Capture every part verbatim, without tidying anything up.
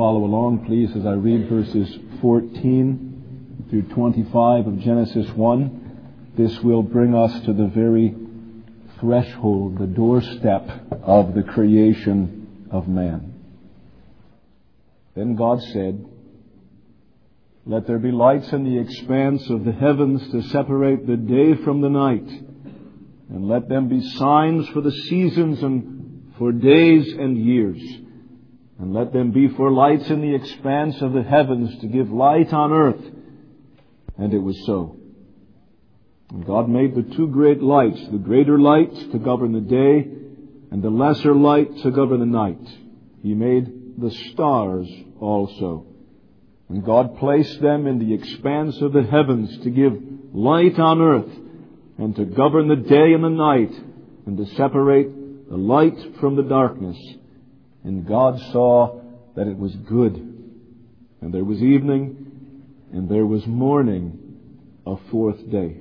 follow along, please, as I read verses fourteen through twenty-five of Genesis one. This will bring us to the very threshold, the doorstep of the creation of man. Then God said, "Let there be lights in the expanse of the heavens to separate the day from the night, and let them be signs for the seasons and for days and years. And let them be for lights in the expanse of the heavens to give light on earth." And it was so. And God made the two great lights, the greater light to govern the day, and the lesser light to govern the night. He made the stars also. And God placed them in the expanse of the heavens to give light on earth, and to govern the day and the night, and to separate the light from the darkness. And God saw that it was good. And there was evening, and there was morning, a fourth day.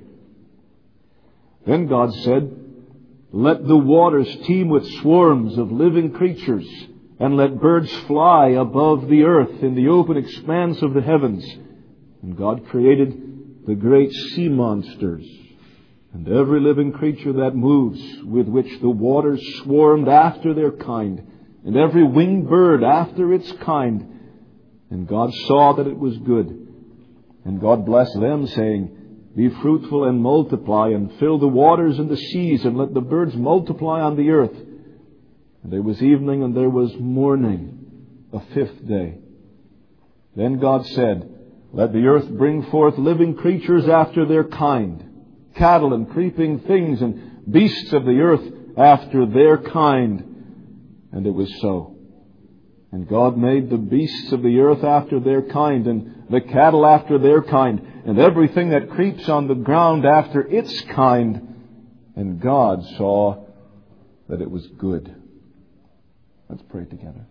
Then God said, "Let the waters teem with swarms of living creatures, and let birds fly above the earth in the open expanse of the heavens." And God created the great sea monsters, and every living creature that moves, with which the waters swarmed after their kind, and every winged bird after its kind. And God saw that it was good. And God blessed them, saying, "Be fruitful and multiply, and fill the waters and the seas, and let the birds multiply on the earth." And there was evening, and there was morning, a fifth day. Then God said, "Let the earth bring forth living creatures after their kind, cattle and creeping things, and beasts of the earth after their kind." And it was so. And God made the beasts of the earth after their kind, and the cattle after their kind, and everything that creeps on the ground after its kind. And God saw that it was good. Let's pray together.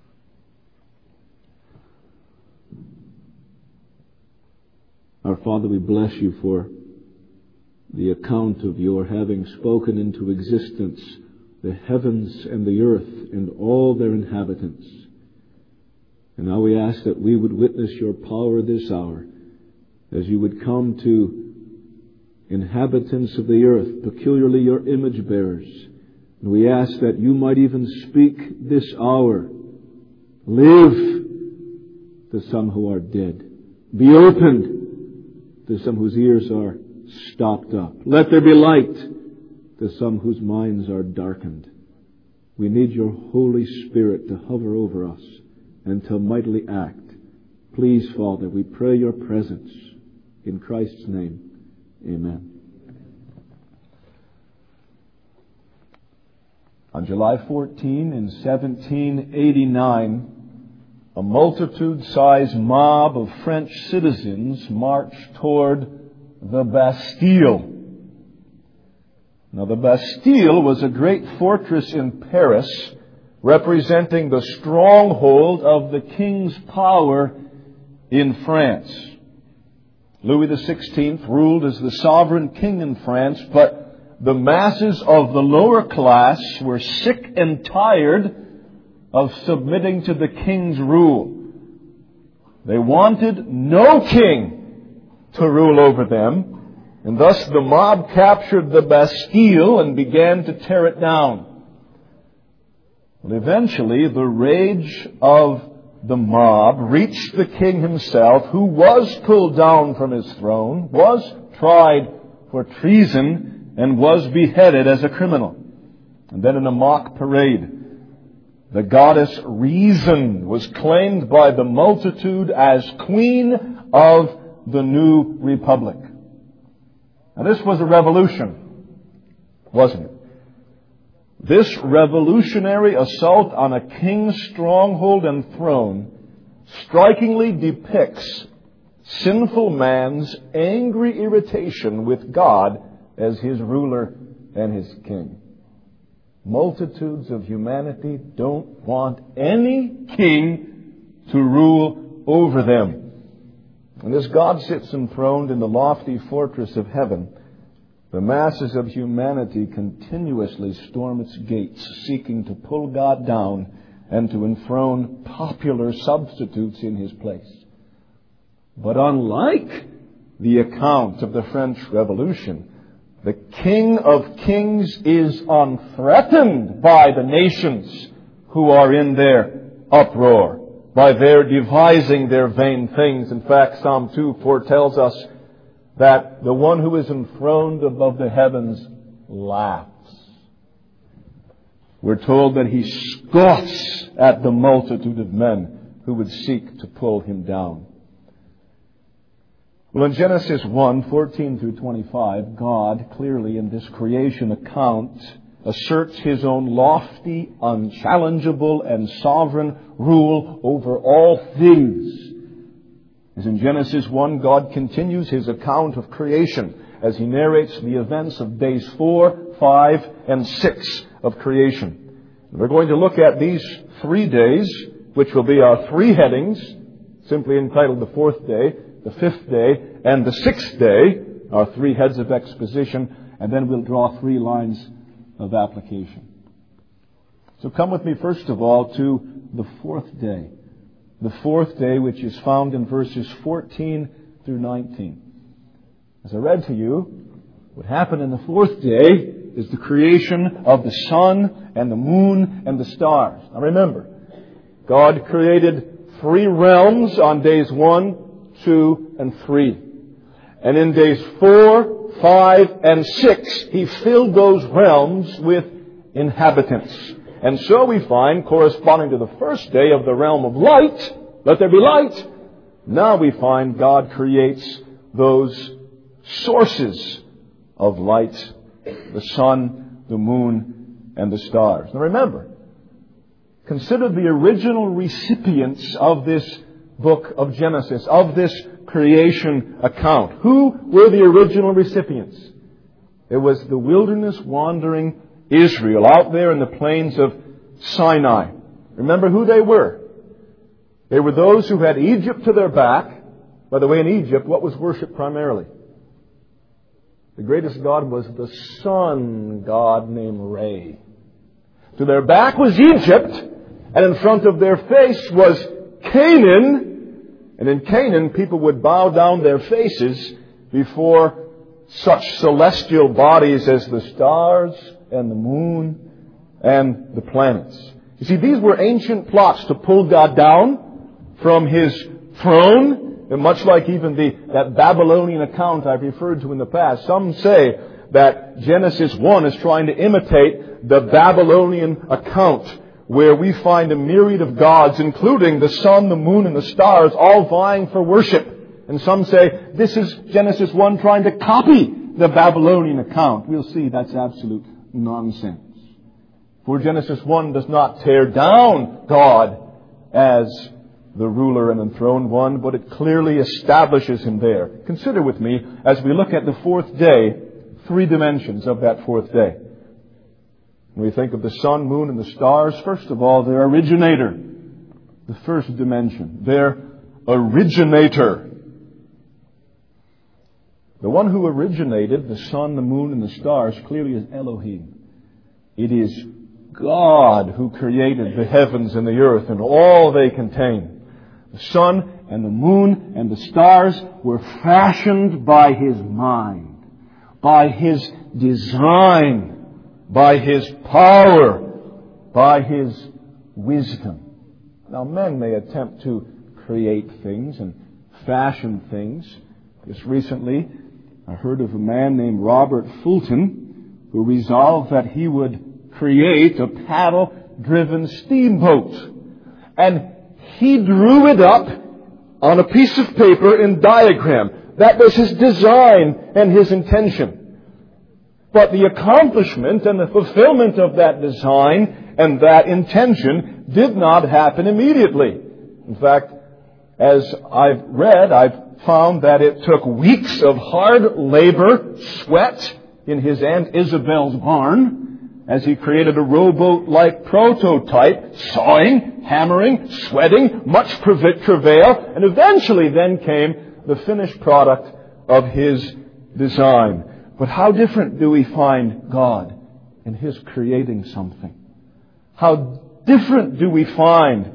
Our Father, we bless you for the account of your having spoken into existence the heavens and the earth and all their inhabitants. And now we ask that we would witness your power this hour, as you would come to inhabitants of the earth, peculiarly your image bearers. And we ask that you might even speak this hour. Live to some who are dead. Be opened to some whose ears are stopped up. Let there be light to some whose minds are darkened. We need your Holy Spirit to hover over us and to mightily act. Please, Father, we pray your presence. In Christ's name, amen. On July fourteenth in seventeen eighty-nine, a multitude-sized mob of French citizens marched toward the Bastille. Now, the Bastille was a great fortress in Paris, representing the stronghold of the king's power in France. Louis the sixteenth ruled as the sovereign king in France, but the masses of the lower class were sick and tired of submitting to the king's rule. They wanted no king to rule over them. And thus the mob captured the Bastille and began to tear it down. Well, eventually, the rage of the mob reached the king himself, who was pulled down from his throne, was tried for treason, and was beheaded as a criminal. And then in a mock parade, the goddess Reason was claimed by the multitude as queen of the new republic. Now, this was a revolution, wasn't it? This revolutionary assault on a king's stronghold and throne strikingly depicts sinful man's angry irritation with God as his ruler and his king. Multitudes of humanity don't want any king to rule over them. And as God sits enthroned in the lofty fortress of heaven, the masses of humanity continuously storm its gates, seeking to pull God down and to enthrone popular substitutes in his place. But unlike the account of the French Revolution, the King of Kings is unthreatened by the nations who are in their uproar, by their devising their vain things. In fact, Psalm two foretells us that the one who is enthroned above the heavens laughs. We're told that he scoffs at the multitude of men who would seek to pull him down. Well, in Genesis one, fourteen through twenty-five, God clearly in this creation account asserts His own lofty, unchallengeable, and sovereign rule over all things. As in Genesis one, God continues His account of creation as He narrates the events of days four, five, and six of creation. And we're going to look at these three days, which will be our three headings, simply entitled the fourth day, the fifth day, and the sixth day, our three heads of exposition, and then we'll draw three lines of application. So come with me first of all to the fourth day. The fourth day, which is found in verses fourteen through nineteen. As I read to you, what happened in the fourth day is the creation of the sun and the moon and the stars. Now remember, God created three realms on days one, two, and three. And in days four, five, and six, He filled those realms with inhabitants. And so we find, corresponding to the first day of the realm of light, let there be light, now we find God creates those sources of light, the sun, the moon, and the stars. Now remember, consider the original recipients of this book of Genesis, of this creation account. Who were the original recipients? It was the wilderness wandering Israel out there in the plains of Sinai. Remember who they were? They were those who had Egypt to their back. By the way, in Egypt, what was worshipped primarily? The greatest god was the sun god named Re. To their back was Egypt, and in front of their face was Canaan. And in Canaan, people would bow down their faces before such celestial bodies as the stars and the moon and the planets. You see, these were ancient plots to pull God down from His throne. And much like even the that Babylonian account I've referred to in the past, some say that Genesis one is trying to imitate the Babylonian account, where we find a myriad of gods, including the sun, the moon, and the stars, all vying for worship. And some say this is Genesis one trying to copy the Babylonian account. We'll see that's absolute nonsense. For Genesis one does not tear down God as the ruler and enthroned one, but it clearly establishes Him there. Consider with me, as we look at the fourth day, three dimensions of that fourth day. When we think of the sun, moon, and the stars, first of all, their originator. The first dimension. Their originator. The one who originated the sun, the moon, and the stars clearly is Elohim. It is God who created the heavens and the earth and all they contain. The sun and the moon and the stars were fashioned by His mind, by His design, by His power, by His wisdom. Now, men may attempt to create things and fashion things. Just recently, I heard of a man named Robert Fulton who resolved that he would create a paddle-driven steamboat. And he drew it up on a piece of paper in diagram. That was his design and his intention. But the accomplishment and the fulfillment of that design and that intention did not happen immediately. In fact, as I've read, I've found that it took weeks of hard labor, sweat in his Aunt Isabel's barn, as he created a rowboat-like prototype, sawing, hammering, sweating, much travail, and eventually then came the finished product of his design. But how different do we find God in His creating something? How different do we find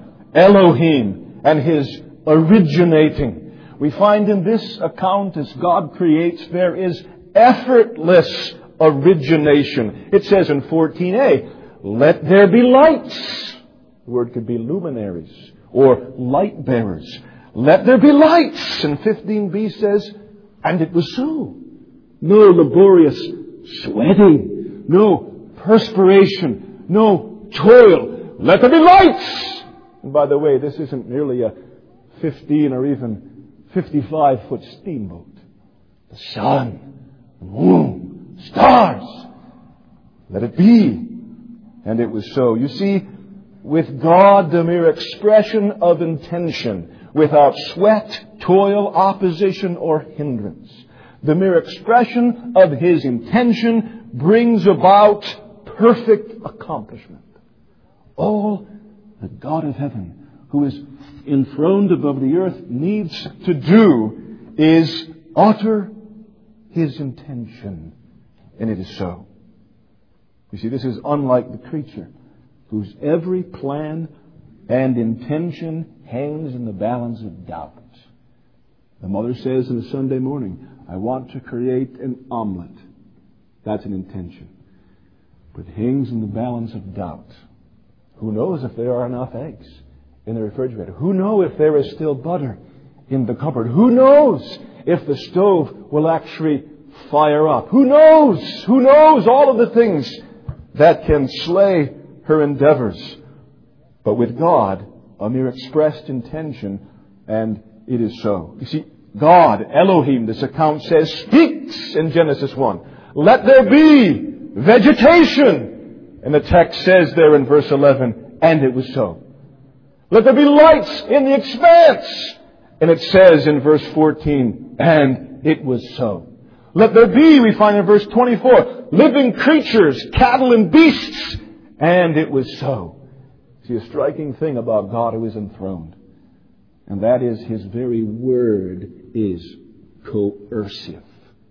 Elohim and His originating? We find in this account, as God creates, there is effortless origination. It says in fourteen a, let there be lights. The word could be luminaries or light bearers. Let there be lights. And fifteen b says, and it was so. No laborious sweating, no perspiration, no toil. Let there be lights. And by the way, this isn't merely a fifteen or even fifty-five foot steamboat. The sun, the moon, stars. Let it be. And it was so. You see, with God, the mere expression of intention, without sweat, toil, opposition, or hindrance, the mere expression of His intention brings about perfect accomplishment. All that God of heaven, who is enthroned above the earth, needs to do is utter His intention. And it is so. You see, this is unlike the creature, whose every plan and intention hangs in the balance of doubt. The mother says on a Sunday morning, I want to create an omelet. That's an intention. But it hangs in the balance of doubt. Who knows if there are enough eggs in the refrigerator? Who knows if there is still butter in the cupboard? Who knows if the stove will actually fire up? Who knows? Who knows all of the things that can slay her endeavors? But with God, a mere expressed intention, and it is so. You see, God, Elohim, this account says, speaks in Genesis one. Let there be vegetation. And the text says there in verse eleven, and it was so. Let there be lights in the expanse. And it says in verse fourteen, and it was so. Let there be, we find in verse twenty-four, living creatures, cattle and beasts. And it was so. See, a striking thing about God who is enthroned, and that is His very word is coercive.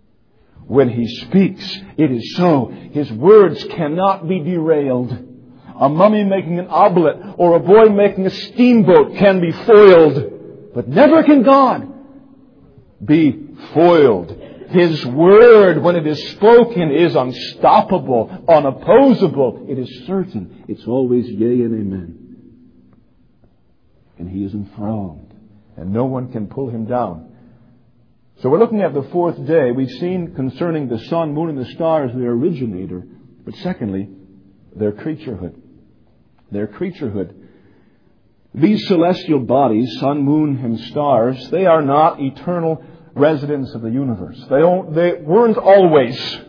When He speaks, it is so. His words cannot be derailed. A mummy making an omelet or a boy making a steamboat can be foiled, but never can God be foiled. His word, when it is spoken, is unstoppable, unopposable. It is certain. It's always yea and amen. And He is enthroned, and no one can pull Him down. So we're looking at the fourth day. We've seen concerning the sun, moon, and the stars, their originator. But secondly, their creaturehood. Their creaturehood. These celestial bodies, sun, moon, and stars, they are not eternal residents of the universe. They, don't, they weren't always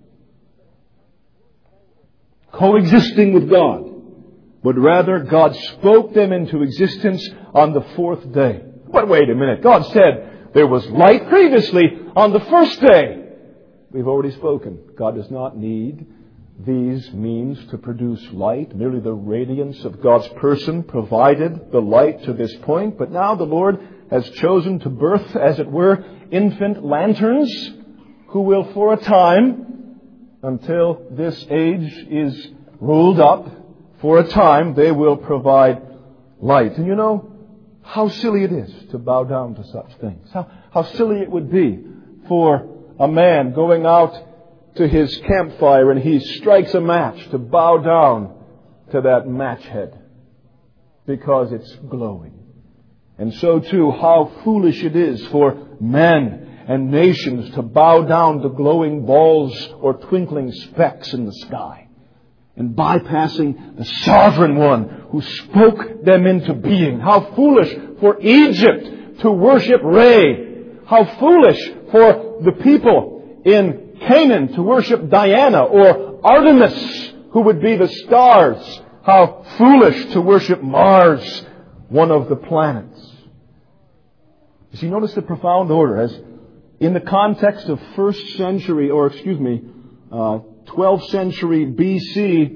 coexisting with God, but rather God spoke them into existence on the fourth day. But wait a minute. God said there was light previously on the first day. We've already spoken. God does not need these means to produce light. Merely the radiance of God's person provided the light to this point. But now the Lord has chosen to birth, as it were, infant lanterns who will for a time, until this age is ruled up, for a time they will provide light. And you know how silly it is to bow down to such things. How, how silly it would be for a man going out to his campfire and he strikes a match to bow down to that match head because it's glowing. And so too, how foolish it is for men and nations to bow down to glowing balls or twinkling specks in the sky, and bypassing the sovereign one who spoke them into being. How foolish for Egypt to worship Re. How foolish for the people in Canaan to worship Diana or Artemis, who would be the stars. How foolish to worship Mars, one of the planets. You see, notice the profound order. As in the context of first century, or excuse me, uh, twelfth century B C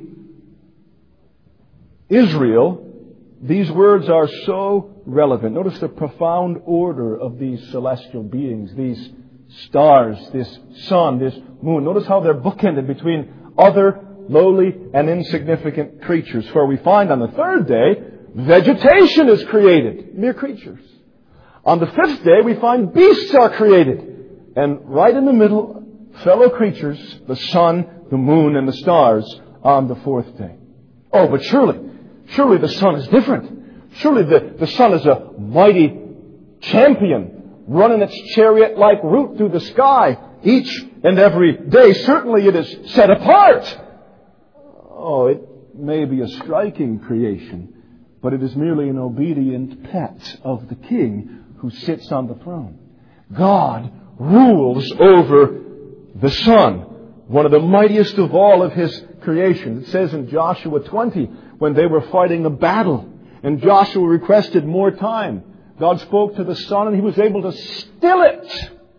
Israel, these words are so relevant. Notice the profound order of these celestial beings, these stars, this sun, this moon. Notice how they're bookended between other lowly, and insignificant creatures. For we find on the third day, vegetation is created, mere creatures. On the fifth day, we find beasts are created. And right in the middle, fellow creatures, the sun, the moon, and the stars on the fourth day. Oh, but surely, surely the sun is different. Surely the, the sun is a mighty champion running its chariot-like route through the sky each and every day. Certainly it is set apart. Oh, it may be a striking creation, but it is merely an obedient pet of the King who sits on the throne. God rules over the sun, one of the mightiest of all of His creation. It says in Joshua twenty, when they were fighting a battle, and Joshua requested more time, God spoke to the sun and He was able to still it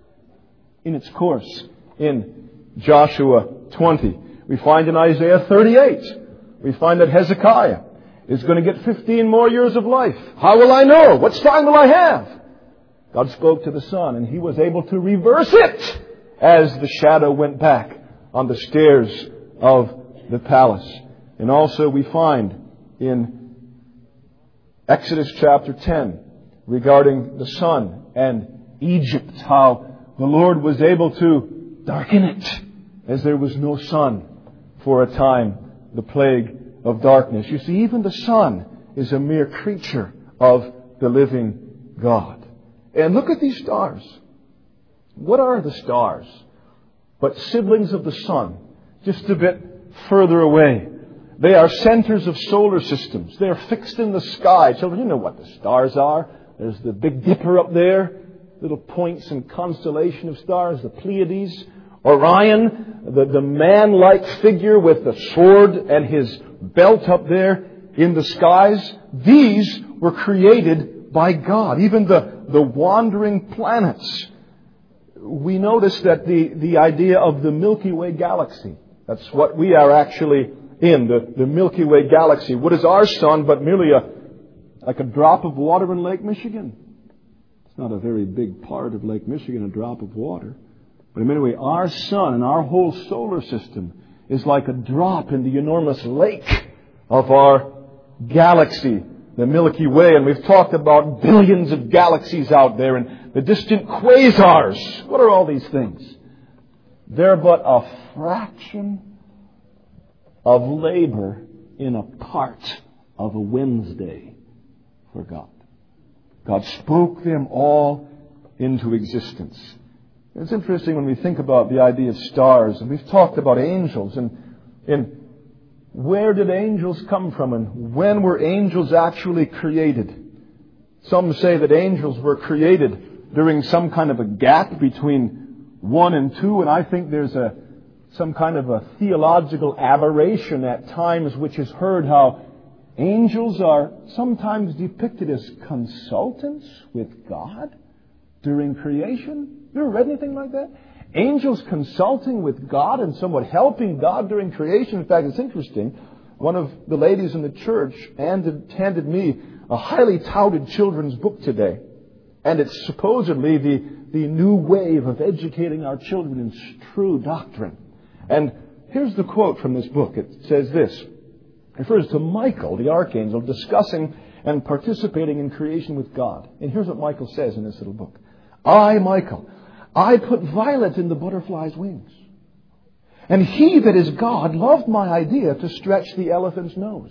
in its course in Joshua twenty. We find in Isaiah thirty-eight, we find that Hezekiah is going to get fifteen more years of life. How will I know? What sign will I have? God spoke to the sun and He was able to reverse it as the shadow went back on the stairs of the palace. And also we find in Exodus chapter ten regarding the sun and Egypt, how the Lord was able to darken it as there was no sun for a time, the plague of darkness. You see, even the sun is a mere creature of the living God. And look at these stars. What are the stars but siblings of the sun, just a bit further away? They are centers of solar systems. They are fixed in the sky. Children, you know what the stars are. There's the Big Dipper up there, little points and constellation of stars, the Pleiades, Orion, the, the man-like figure with the sword and his belt up there in the skies. These were created by God. Even the, the wandering planets. We notice that the, the idea of the Milky Way galaxy, that's what we are actually in, the, the Milky Way galaxy. What is our sun but merely a like a drop of water in Lake Michigan? It's not a very big part of Lake Michigan, a drop of water. But anyway, our sun and our whole solar system is like a drop in the enormous lake of our galaxy, the Milky Way. And we've talked about billions of galaxies out there and the distant quasars. What are all these things? They're but a fraction of labor in a part of a Wednesday for God. God spoke them all into existence. It's interesting when we think about the idea of stars, and we've talked about angels, and, and where did angels come from, and when were angels actually created? Some say that angels were created during some kind of a gap between one and two, and I think there's a some kind of a theological aberration at times which has heard how angels are sometimes depicted as consultants with God during creation. You ever read anything like that? Angels consulting with God and somewhat helping God during creation. In fact, it's interesting. One of the ladies in the church handed, handed me a highly touted children's book today. And it's supposedly the, the new wave of educating our children in true doctrine. And here's the quote from this book. It says this. It refers to Michael, the archangel, discussing and participating in creation with God. And here's what Michael says in this little book. I, Michael, I put violet in the butterfly's wings. And he that is God loved my idea to stretch the elephant's nose.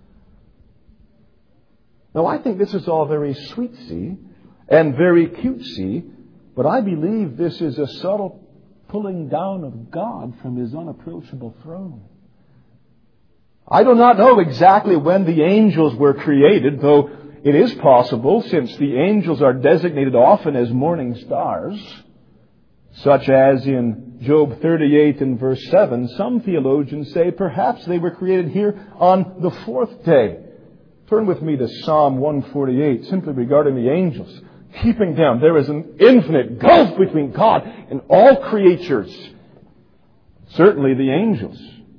Now, I think this is all very sweetsy and very cutesy, but I believe this is a subtle pulling down of God from His unapproachable throne. I do not know exactly when the angels were created, though it is possible, since the angels are designated often as morning stars, such as in Job thirty-eight and verse seven, some theologians say perhaps they were created here on the fourth day. Turn with me to Psalm one forty-eight, simply regarding the angels. Keeping down, there is an infinite gulf between God and all creatures. Certainly the angels.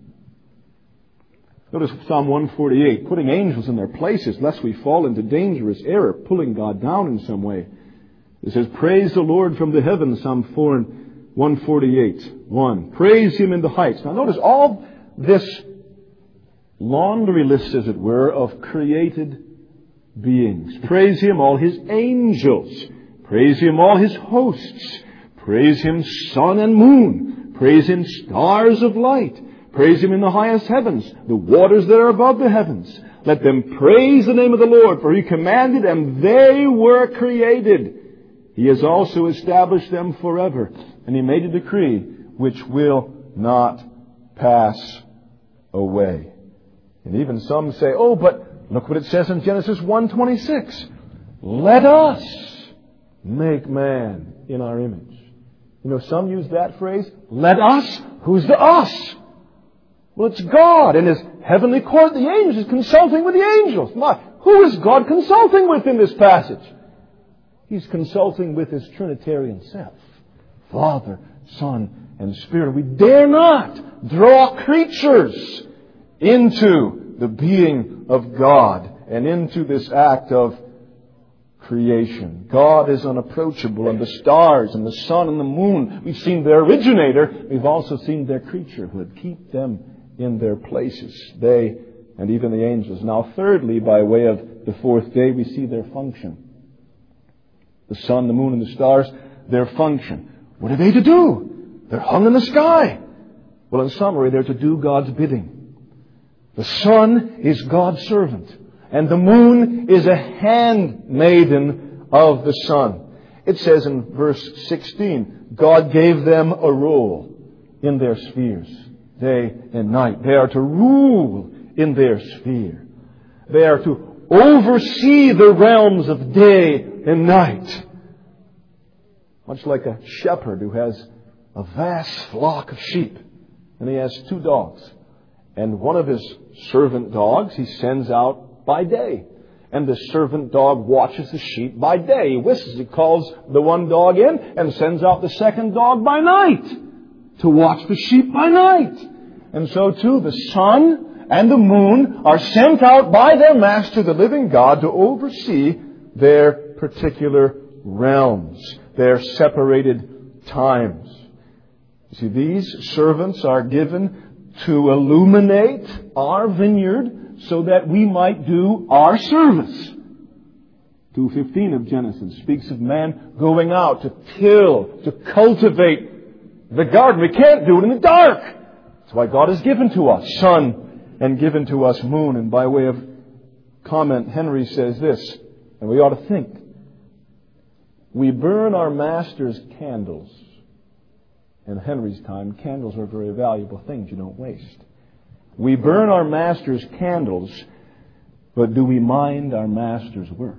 Notice Psalm one forty-eight, putting angels in their places, lest we fall into dangerous error, pulling God down in some way. It says, praise the Lord from the heavens, Psalm four and one forty-eight, one. Praise Him in the heights. Now notice all this laundry list, as it were, of created beings. Praise Him, all His angels. Praise Him, all His hosts. Praise Him, sun and moon. Praise Him, stars of light. Praise Him in the highest heavens, the waters that are above the heavens. Let them praise the name of the Lord, for He commanded, and they were created. He has also established them forever, and He made a decree which will not pass away. And even some say, oh, but look what it says in Genesis one twenty-six. Let us make man in our image. You know, some use that phrase, let us. Who's the us? Well, it's God in His heavenly court. The angels is consulting with the angels. My, who is God consulting with in this passage? He's consulting with His Trinitarian self. Father, Son, and Spirit. We dare not draw creatures into the being of God and into this act of creation. God is unapproachable, and the stars and the sun and the moon, we've seen their originator. We've also seen their creaturehood. Keep them in their places. They and even the angels. Now, thirdly, by way of the fourth day, we see their function. The sun, the moon, and the stars, their function. What are they to do? They're hung in the sky. Well, in summary, they're to do God's bidding. The sun is God's servant, and the moon is a handmaiden of the sun. It says in verse sixteen, God gave them a role in their spheres, day and night. They are to rule in their sphere. They are to oversee the realms of day and night. Much like a shepherd who has a vast flock of sheep, and he has two dogs. And one of his servant dogs he sends out by day. And the servant dog watches the sheep by day. He whistles. He calls the one dog in and sends out the second dog by night to watch the sheep by night. And so too the sun and the moon are sent out by their master, the living God, to oversee their particular realms, their separated times. You see, these servants are given to illuminate our vineyard so that we might do our service. two fifteen of Genesis speaks of man going out to till, to cultivate the garden. We can't do it in the dark. That's why God has given to us sun and given to us moon. And by way of comment, Henry says this, and we ought to think. We burn our master's candles. In Henry's time, candles are very valuable things you don't waste. We burn our master's candles, but do we mind our master's work?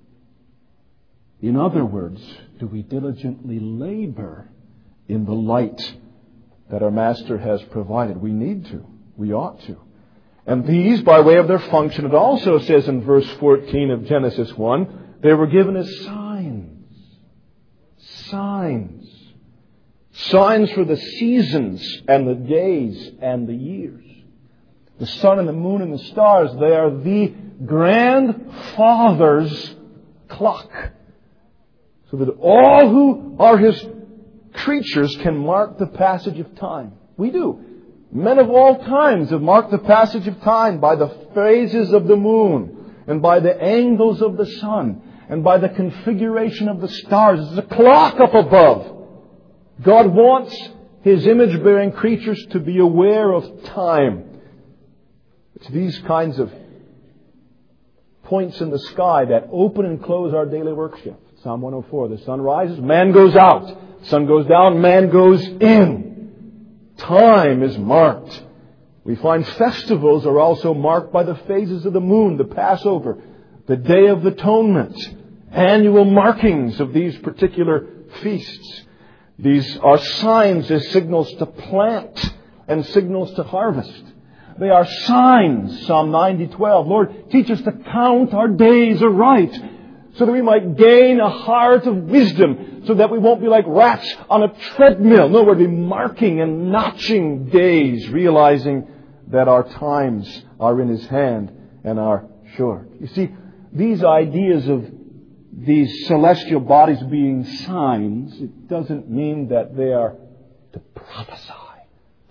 In other words, do we diligently labor in the light that our master has provided? We need to. We ought to. And these, by way of their function, it also says in verse fourteen of Genesis one, they were given as signs. Signs. Signs for the seasons and the days and the years. The sun and the moon and the stars, they are the grandfather's clock. So that all who are His creatures can mark the passage of time. We do. Men of all times have marked the passage of time by the phases of the moon and by the angles of the sun and by the configuration of the stars. There's a clock up above. God wants His image-bearing creatures to be aware of time. It's these kinds of points in the sky that open and close our daily work shift. Psalm one oh four, the sun rises, man goes out. Sun goes down, man goes in. Time is marked. We find festivals are also marked by the phases of the moon, the Passover, the Day of Atonement, annual markings of these particular feasts. These are signs as signals to plant and signals to harvest. They are signs, Psalm ninety twelve. Lord, teach us to count our days aright, so that we might gain a heart of wisdom, so that we won't be like rats on a treadmill. No, we'll be marking and notching days, realizing that our times are in His hand and are short. You see, these ideas of these celestial bodies being signs, it doesn't mean that they are to prophesy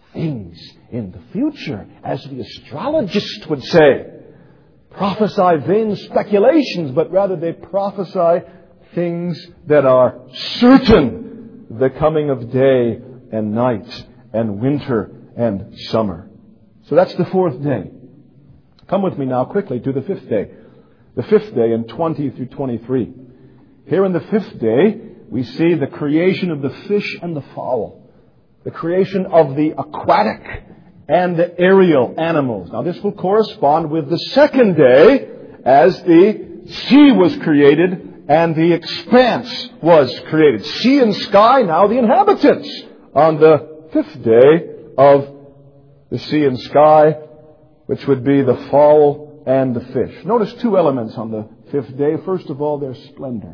things in the future, as the astrologist would say. Prophesy vain speculations, but rather they prophesy things that are certain. The coming of day and night and winter and summer. So that's the fourth day. Come with me now quickly to the fifth day. The fifth day in twenty through twenty-three. Here in the fifth day, we see the creation of the fish and the fowl. The creation of the aquatic and the aerial animals. Now this will correspond with the second day as the sea was created and the expanse was created. Sea and sky, now the inhabitants. On the fifth day of the sea and sky, which would be the fowl and the fish. Notice two elements on the fifth day. First of all, their splendor.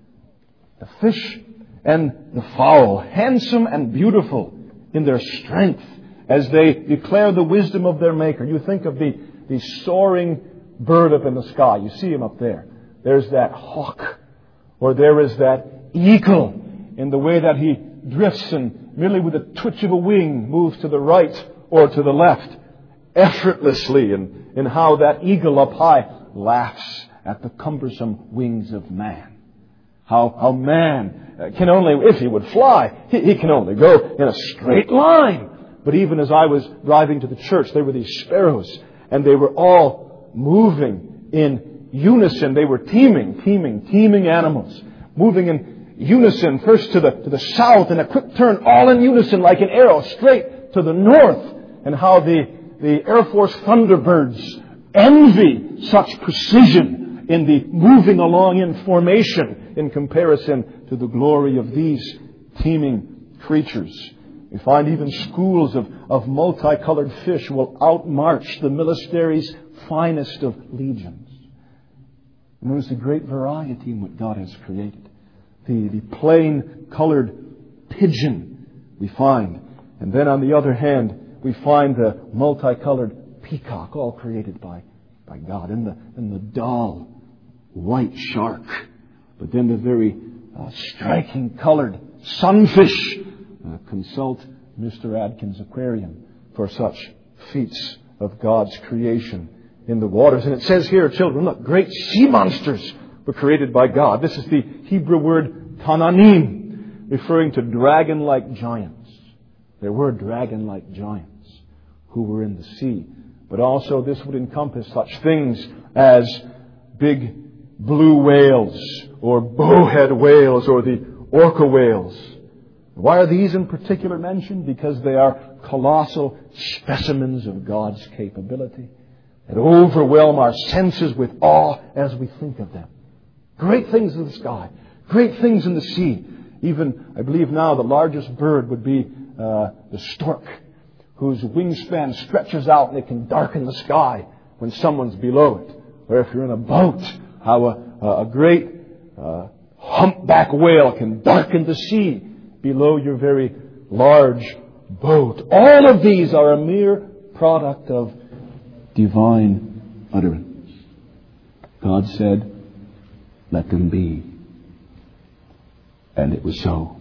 The fish and the fowl, handsome and beautiful in their strength as they declare the wisdom of their Maker. You think of the, the soaring bird up in the sky. You see him up there. There's that hawk, or there is that eagle in the way that he drifts and merely with a twitch of a wing moves to the right or to the left effortlessly, and in how that eagle up high laughs at the cumbersome wings of man. How, how man can only, if he would fly, he, he can only go in a straight line. But even as I was driving to the church, there were these sparrows, and they were all moving in unison. They were teeming, teeming, teeming animals, moving in unison, first to the, to the south, and a quick turn, all in unison like an arrow, straight to the north. And how the, the Air Force Thunderbirds envy such precision in the moving along in formation in comparison to the glory of these teeming creatures. We find even schools of, of multicolored fish will outmarch the military's finest of legions. And there's a great variety in what God has created. The, the plain colored pigeon we find. And then on the other hand, we find the multicolored peacock, all created by, by God. And the, and the dull white shark. But then the very uh, striking colored sunfish. Uh, consult Mister Adkins' aquarium for such feats of God's creation in the waters. And it says here, children, look, great sea monsters were created by God. This is the Hebrew word tananim, referring to dragon-like giants. There were dragon-like giants who were in the sea. But also this would encompass such things as big blue whales or bowhead whales or the orca whales. Why are these in particular mentioned? Because they are colossal specimens of God's capability that overwhelm our senses with awe as we think of them. Great things in the sky, great things in the sea. Even, I believe now, the largest bird would be uh, the stork, whose wingspan stretches out and it can darken the sky when someone's below it. Or if you're in a boat, how a, a great uh, humpback whale can darken the sea below your very large boat. All of these are a mere product of divine utterance. God said, "Let them be." And it was so.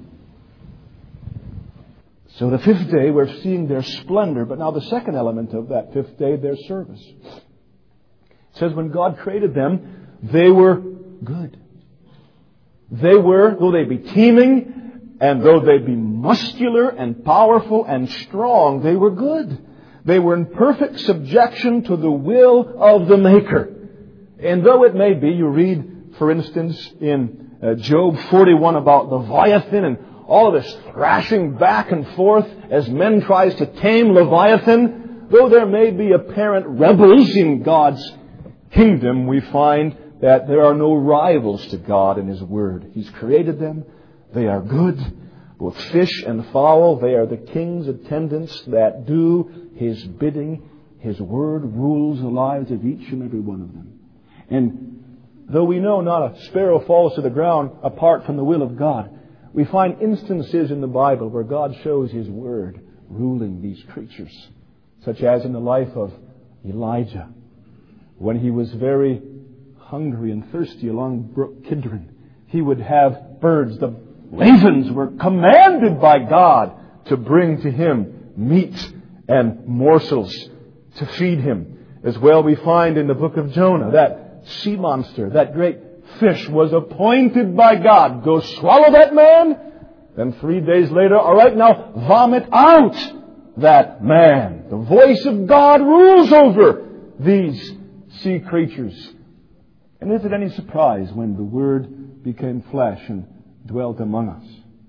So the fifth day, we're seeing their splendor. But now the second element of that fifth day, their service. It says when God created them, they were good. They were, though they be teeming, and though they be muscular and powerful and strong, they were good. They were in perfect subjection to the will of the Maker. And though it may be, you read, for instance, in uh, Job forty-one about Leviathan and all of this thrashing back and forth as men tries to tame Leviathan, though there may be apparent rebels in God's kingdom, we find that there are no rivals to God and His Word. He's created them. They are good. Both fish and fowl, they are the King's attendants that do His bidding. His Word rules the lives of each and every one of them. And though we know not a sparrow falls to the ground apart from the will of God, we find instances in the Bible where God shows His Word ruling these creatures. Such as in the life of Elijah, when he was very hungry and thirsty along Brook Kidron. He would have birds. The ravens were commanded by God to bring to him meat and morsels to feed him. As well, we find in the book of Jonah that sea monster, that great fish, was appointed by God. Go swallow that man. Then three days later, all right, now vomit out that man. The voice of God rules over these sea creatures. And is it any surprise when the Word became flesh and dwelt among us?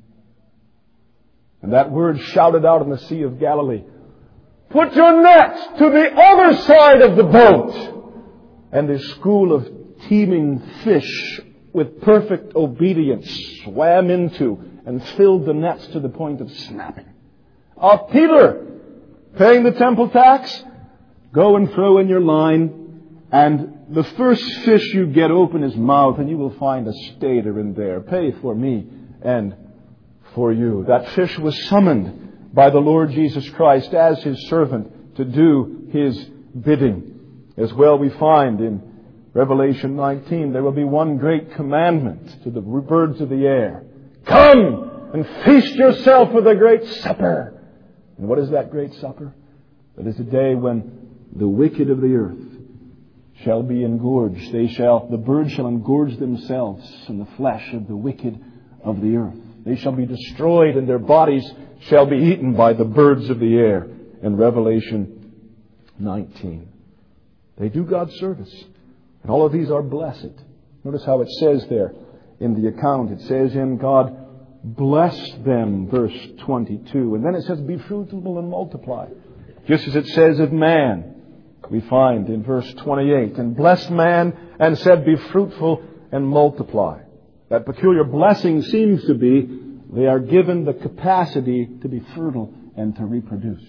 And that Word shouted out in the Sea of Galilee, "Put your nets to the other side of the boat." And this school of teeming fish with perfect obedience swam into and filled the nets to the point of snapping. Uh, Peter, paying the temple tax, go and throw in your line, and the first fish you get, open his mouth, and you will find a stater in there. Pay for me and for you. That fish was summoned by the Lord Jesus Christ as His servant to do His bidding. As well, we find in Revelation nineteen, there will be one great commandment to the birds of the air. Come and feast yourself with a great supper. And what is that great supper? That is the day when the wicked of the earth shall be engorged. They shall, the birds shall engorge themselves in the flesh of the wicked of the earth. They shall be destroyed, and their bodies shall be eaten by the birds of the air. In Revelation nineteen. They do God's service. And all of these are blessed. Notice how it says there in the account. It says in God, bless them, verse twenty-two. And then it says, be fruitful and multiply. Just as it says of man, we find in verse twenty-eight, and blessed man and said, be fruitful and multiply. That peculiar blessing seems to be they are given the capacity to be fertile and to reproduce.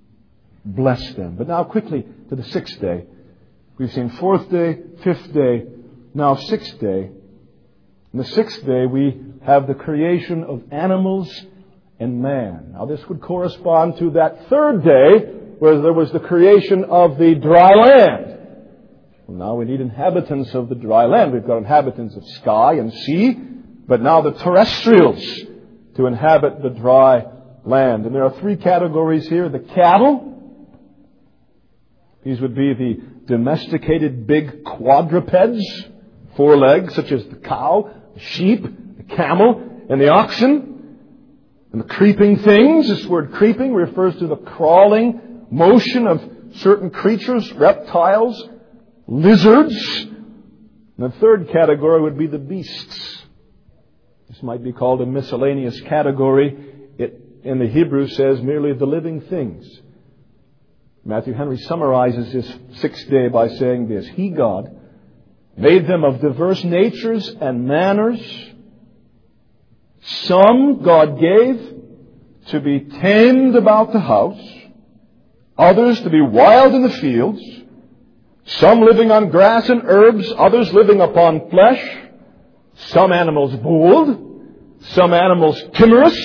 Bless them. But now quickly to the sixth day. We've seen fourth day, fifth day, now sixth day. In the sixth day we have the creation of animals and man. Now this would correspond to that third day where there was the creation of the dry land. Well, now we need inhabitants of the dry land. We've got inhabitants of sky and sea, but now the terrestrials to inhabit the dry land. And there are three categories here. The cattle. These would be the domesticated big quadrupeds, four legs, such as the cow, the sheep, the camel, and the oxen. And the creeping things. This word creeping refers to the crawling motion of certain creatures, reptiles, lizards. And the third category would be the beasts. This might be called a miscellaneous category. It, in the Hebrew, says merely the living things. Matthew Henry summarizes this sixth day by saying this. He, God, made them of diverse natures and manners. Some God gave to be tamed about the house. Others to be wild in the fields. Some living on grass and herbs. Others living upon flesh. Some animals bold. Some animals timorous.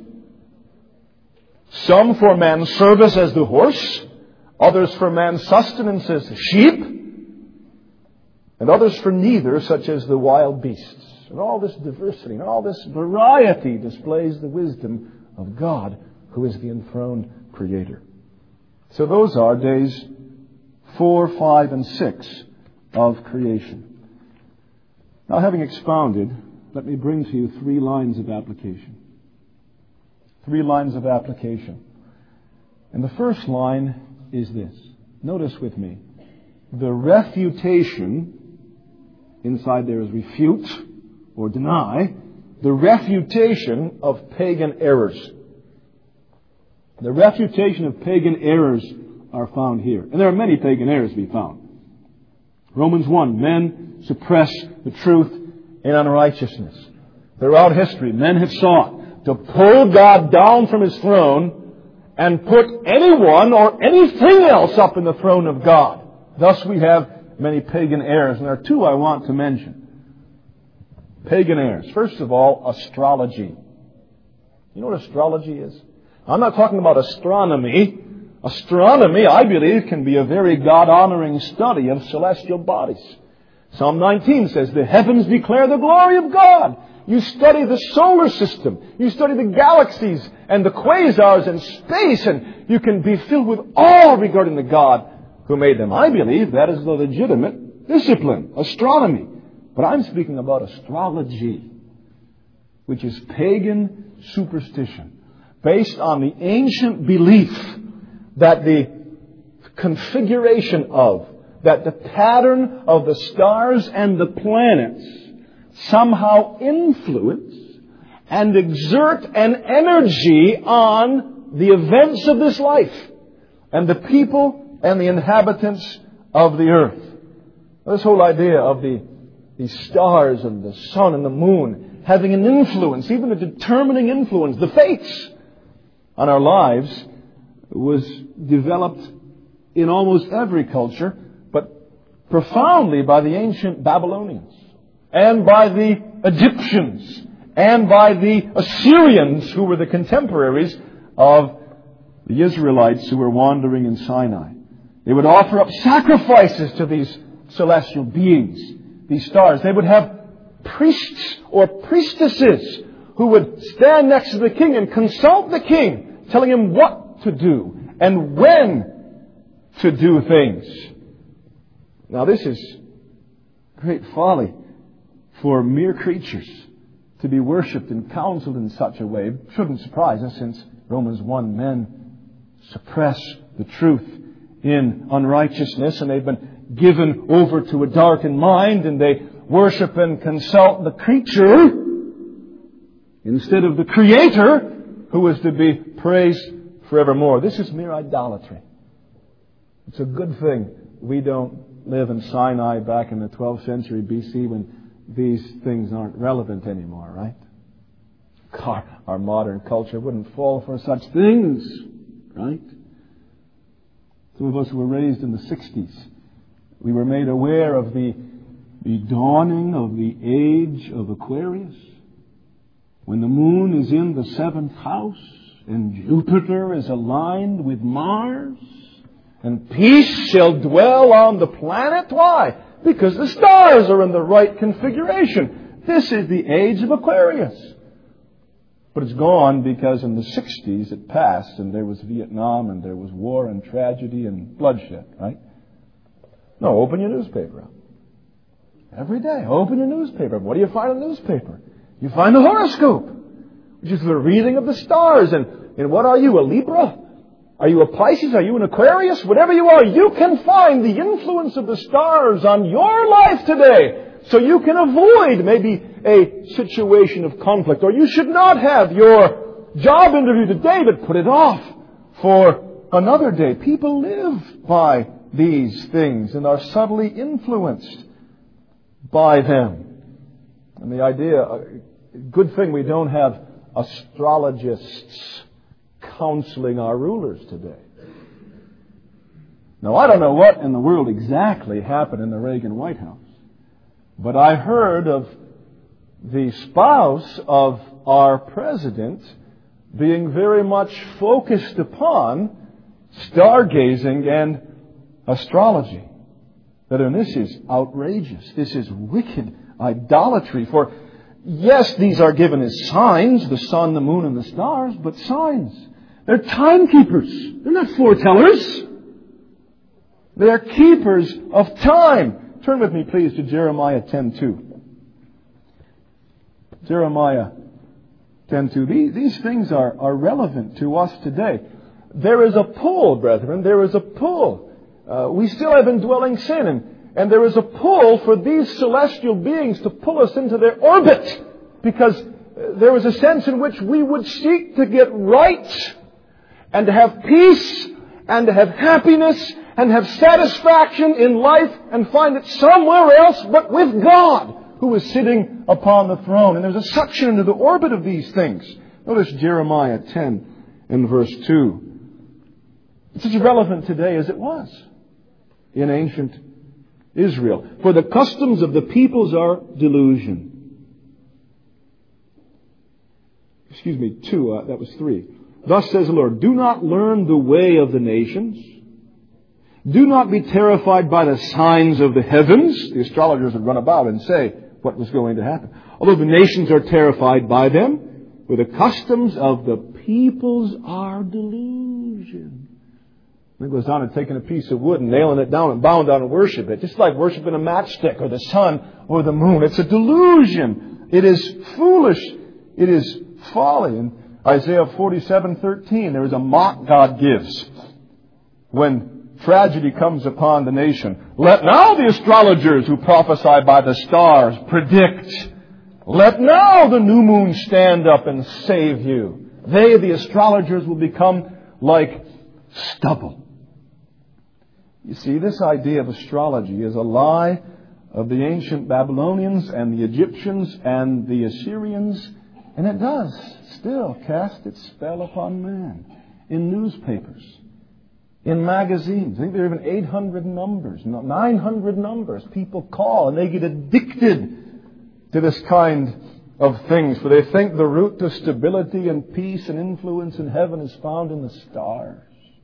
Some for man's service as the horse. Others for man's sustenance as the sheep. And others for neither, such as the wild beasts. And all this diversity and all this variety displays the wisdom of God, who is the enthroned Creator. So those are days four, five, and six of creation. Now, having expounded, let me bring to you three lines of application. Three lines of application. And the first line is this. Notice with me. The refutation, inside there is refute or deny, the refutation of pagan errors. The refutation of pagan errors are found here. And there are many pagan errors to be found. Romans one, men suppress the truth in unrighteousness. Throughout history, men have sought to pull God down from His throne and put anyone or anything else up in the throne of God. Thus we have many pagan errors. And there are two I want to mention. Pagan errors. First of all, astrology. You know what astrology is? I'm not talking about astronomy. Astronomy, I believe, can be a very God-honoring study of celestial bodies. Psalm nineteen says, the heavens declare the glory of God. You study the solar system. You study the galaxies and the quasars and space, and you can be filled with awe regarding the God who made them. I believe that is the legitimate discipline, astronomy. But I'm speaking about astrology, which is pagan superstition, based on the ancient belief that the configuration of, that the pattern of the stars and the planets somehow influence and exert an energy on the events of this life and the people and the inhabitants of the earth. This whole idea of the, the stars and the sun and the moon having an influence, even a determining influence, the fates on our lives, was developed in almost every culture, but profoundly by the ancient Babylonians and by the Egyptians and by the Assyrians, who were the contemporaries of the Israelites who were wandering in Sinai. They would offer up sacrifices to these celestial beings, these stars. They would have priests or priestesses who would stand next to the king and consult the king, telling him what to do and when to do things. Now, this is great folly for mere creatures to be worshipped and counseled in such a way. It shouldn't surprise us, since Romans one, men suppress the truth in unrighteousness, and they've been given over to a darkened mind, and they worship and consult the creature instead of the Creator, who is to be praised forevermore. This is mere idolatry. It's a good thing we don't live in Sinai back in the twelfth century B C, when these things aren't relevant anymore, right? Our, our modern culture wouldn't fall for such things, right? Some of us who were raised in the sixties, we were made aware of the, the dawning of the age of Aquarius, when the moon is in the seventh house and Jupiter is aligned with Mars, and peace shall dwell on the planet. Why? Because the stars are in the right configuration. This is the age of Aquarius. But it's gone because in the sixties it passed, and there was Vietnam, and there was war and tragedy and bloodshed, right? No, open your newspaper up. Every day, open your newspaper. What do you find in the newspaper? You find the horoscope, which is the reading of the stars. And, and what are you, a Libra? Are you a Pisces? Are you an Aquarius? Whatever you are, you can find the influence of the stars on your life today, so you can avoid maybe a situation of conflict. Or you should not have your job interview today, but put it off for another day. People live by these things and are subtly influenced by them. And the idea, good thing we don't have astrologists counseling our rulers today. Now, I don't know what in the world exactly happened in the Reagan White House, but I heard of the spouse of our president being very much focused upon stargazing and astrology. But then this is outrageous. This is wicked idolatry. For yes, these are given as signs, the sun, the moon, and the stars, but signs. They're timekeepers. They're not foretellers. They're keepers of time. Turn with me, please, to Jeremiah ten two. Jeremiah ten two. These, these things are, are relevant to us today. There is a pull, brethren. There is a pull. Uh, we still have indwelling sin, and, and there is a pull for these celestial beings to pull us into their orbit, because there is a sense in which we would seek to get right and to have peace and to have happiness and have satisfaction in life and find it somewhere else but with God, who is sitting upon the throne. And there's a suction into the orbit of these things. Notice Jeremiah ten and verse two. It's as relevant today as it was in ancient Israel. For the customs of the peoples are delusion. Excuse me, two, uh, that was three. Thus says the Lord, do not learn the way of the nations, Do not be terrified by the signs of the heavens. The astrologers would run about and say what was going to happen. Although the nations are terrified by them, for the customs of the peoples are delusion. It goes down and taking a piece of wood and nailing it down and bowing down and worship it. Just like worshiping a matchstick or the sun or the moon. It's a delusion. It is foolish. It is folly. In Isaiah forty-seven thirteen, there is a mock God gives when tragedy comes upon the nation. Let now the astrologers who prophesy by the stars predict. Let now the new moon stand up and save you. They, the astrologers, will become like stubble. You see, this idea of astrology is a lie of the ancient Babylonians and the Egyptians and the Assyrians. And it does still cast its spell upon man in newspapers, in magazines. I think there are even eight hundred numbers, nine hundred numbers. People call and they get addicted to this kind of things. For they think the root to stability and peace and influence in heaven is found in the stars.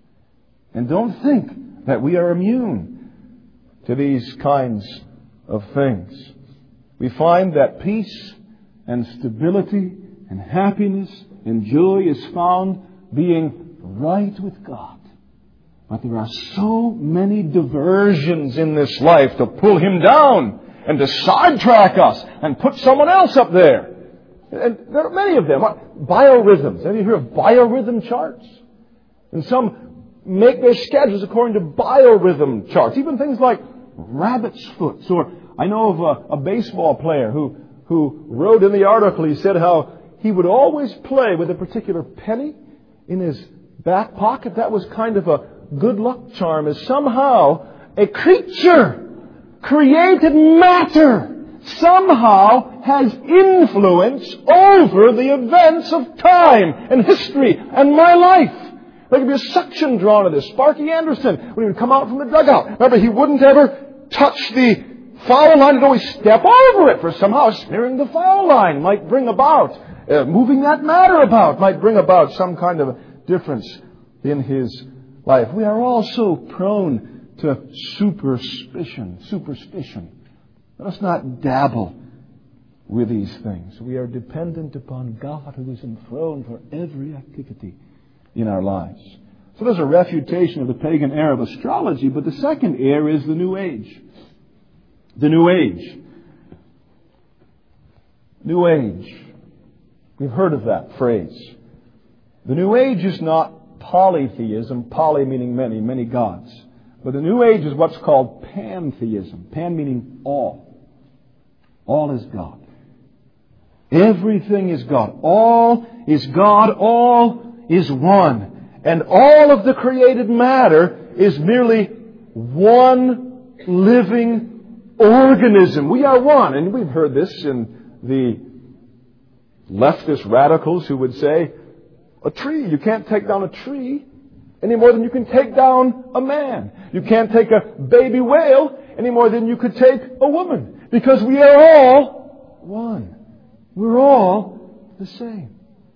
And don't think that we are immune to these kinds of things. We find that peace and stability and happiness and joy is found being right with God. But there are so many diversions in this life to pull Him down and to sidetrack us and put someone else up there. And there are many of them. Biorhythms. Have you heard of biorhythm charts? And some make their schedules according to biorhythm charts. Even things like rabbit's foots. Or I know of a, a baseball player who, who wrote in the article, he said how he would always play with a particular penny in his back pocket. That was kind of a good luck charm, as somehow a creature, created matter, somehow has influence over the events of time and history and my life. There could be a suction drawn to this. Sparky Anderson, when he would come out from the dugout, remember, he wouldn't ever touch the foul line. He'd always step over it, for somehow smearing the foul line might bring about, uh, moving that matter about, might bring about some kind of difference in his life. We are all so prone to superstition. Superstition. Let us not dabble with these things. We are dependent upon God, who is enthroned for every activity in our lives. So there's a refutation of the pagan error of astrology, but the second error is the New Age. The New Age. New Age. We've heard of that phrase. The New Age is not polytheism, poly meaning many, many gods. But the New Age is what's called pantheism. Pan meaning all. All is God. Everything is God. All is God. All is one. And all of the created matter is merely one living organism. We are one. And we've heard this in the leftist radicals who would say, a tree, you can't take down a tree any more than you can take down a man. You can't take a baby whale any more than you could take a woman. Because we are all one. We're all the same.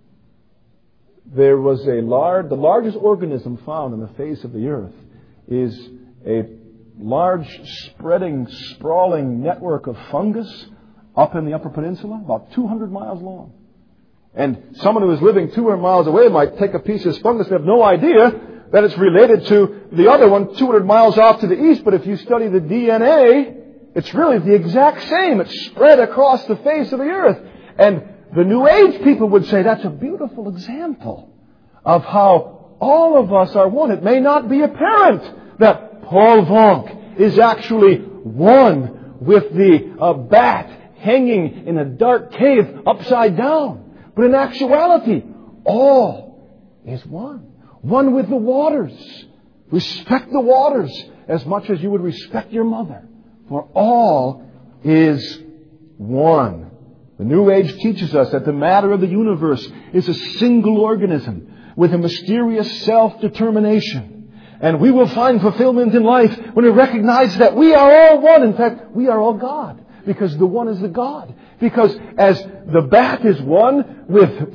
There was a large, the largest organism found on the face of the earth is a large, spreading, sprawling network of fungus up in the Upper Peninsula, about two hundred miles long. And someone who is living two hundred miles away might take a piece of this fungus and have no idea that it's related to the other one two hundred miles off to the east. But if you study the D N A, it's really the exact same. It's spread across the face of the earth. And the New Age people would say that's a beautiful example of how all of us are one. It may not be apparent that Paul Vonk is actually one with the uh, bat hanging in a dark cave upside down. But in actuality, all is one. One with the waters. Respect the waters as much as you would respect your mother. For all is one. The New Age teaches us that the matter of the universe is a single organism with a mysterious self-determination. And we will find fulfillment in life when we recognize that we are all one. In fact, we are all God. Because the one is the God. Because as the bat is one with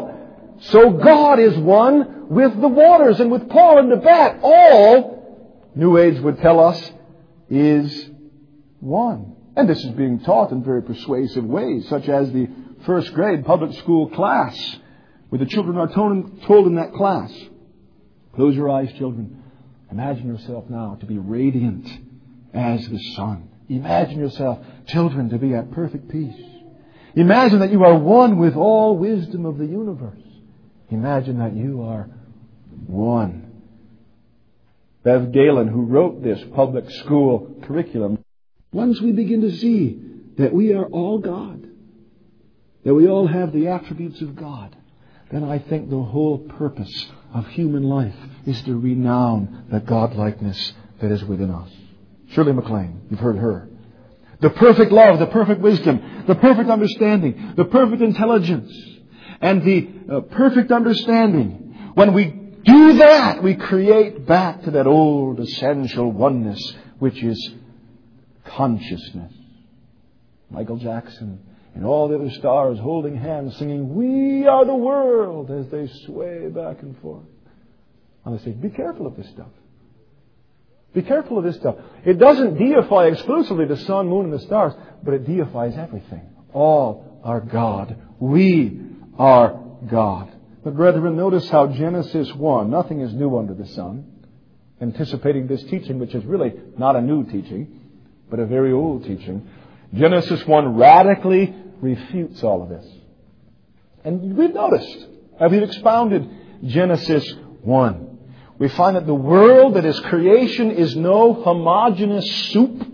Paul, so God is one with the waters. And with Paul and the bat, all New Age would tell us, is one. And this is being taught in very persuasive ways, such as the first grade public school class, where the children are told, told in that class, close your eyes, children. Imagine yourself now to be radiant as the sun. Imagine yourself, children, to be at perfect peace. Imagine that you are one with all wisdom of the universe. Imagine that you are one. Bev Galen, who wrote this public school curriculum, once we begin to see that we are all God, that we all have the attributes of God, then I think the whole purpose of human life is to renown the God-likeness that is within us. Shirley MacLaine, you've heard her. The perfect love, the perfect wisdom, the perfect understanding, the perfect intelligence, and the uh, perfect understanding. When we do that, we create back to that old essential oneness, which is consciousness. Michael Jackson and all the other stars holding hands singing, "We are the world," as they sway back and forth. And I say, be careful of this stuff. Be careful of this stuff. It doesn't deify exclusively the sun, moon, and the stars, but it deifies everything. All are God. We are God. But brethren, notice how Genesis one, nothing is new under the sun, anticipating this teaching, which is really not a new teaching, but a very old teaching. Genesis one radically refutes all of this. And we've noticed, as we've expounded Genesis one, we find that the world that is creation is no homogeneous soup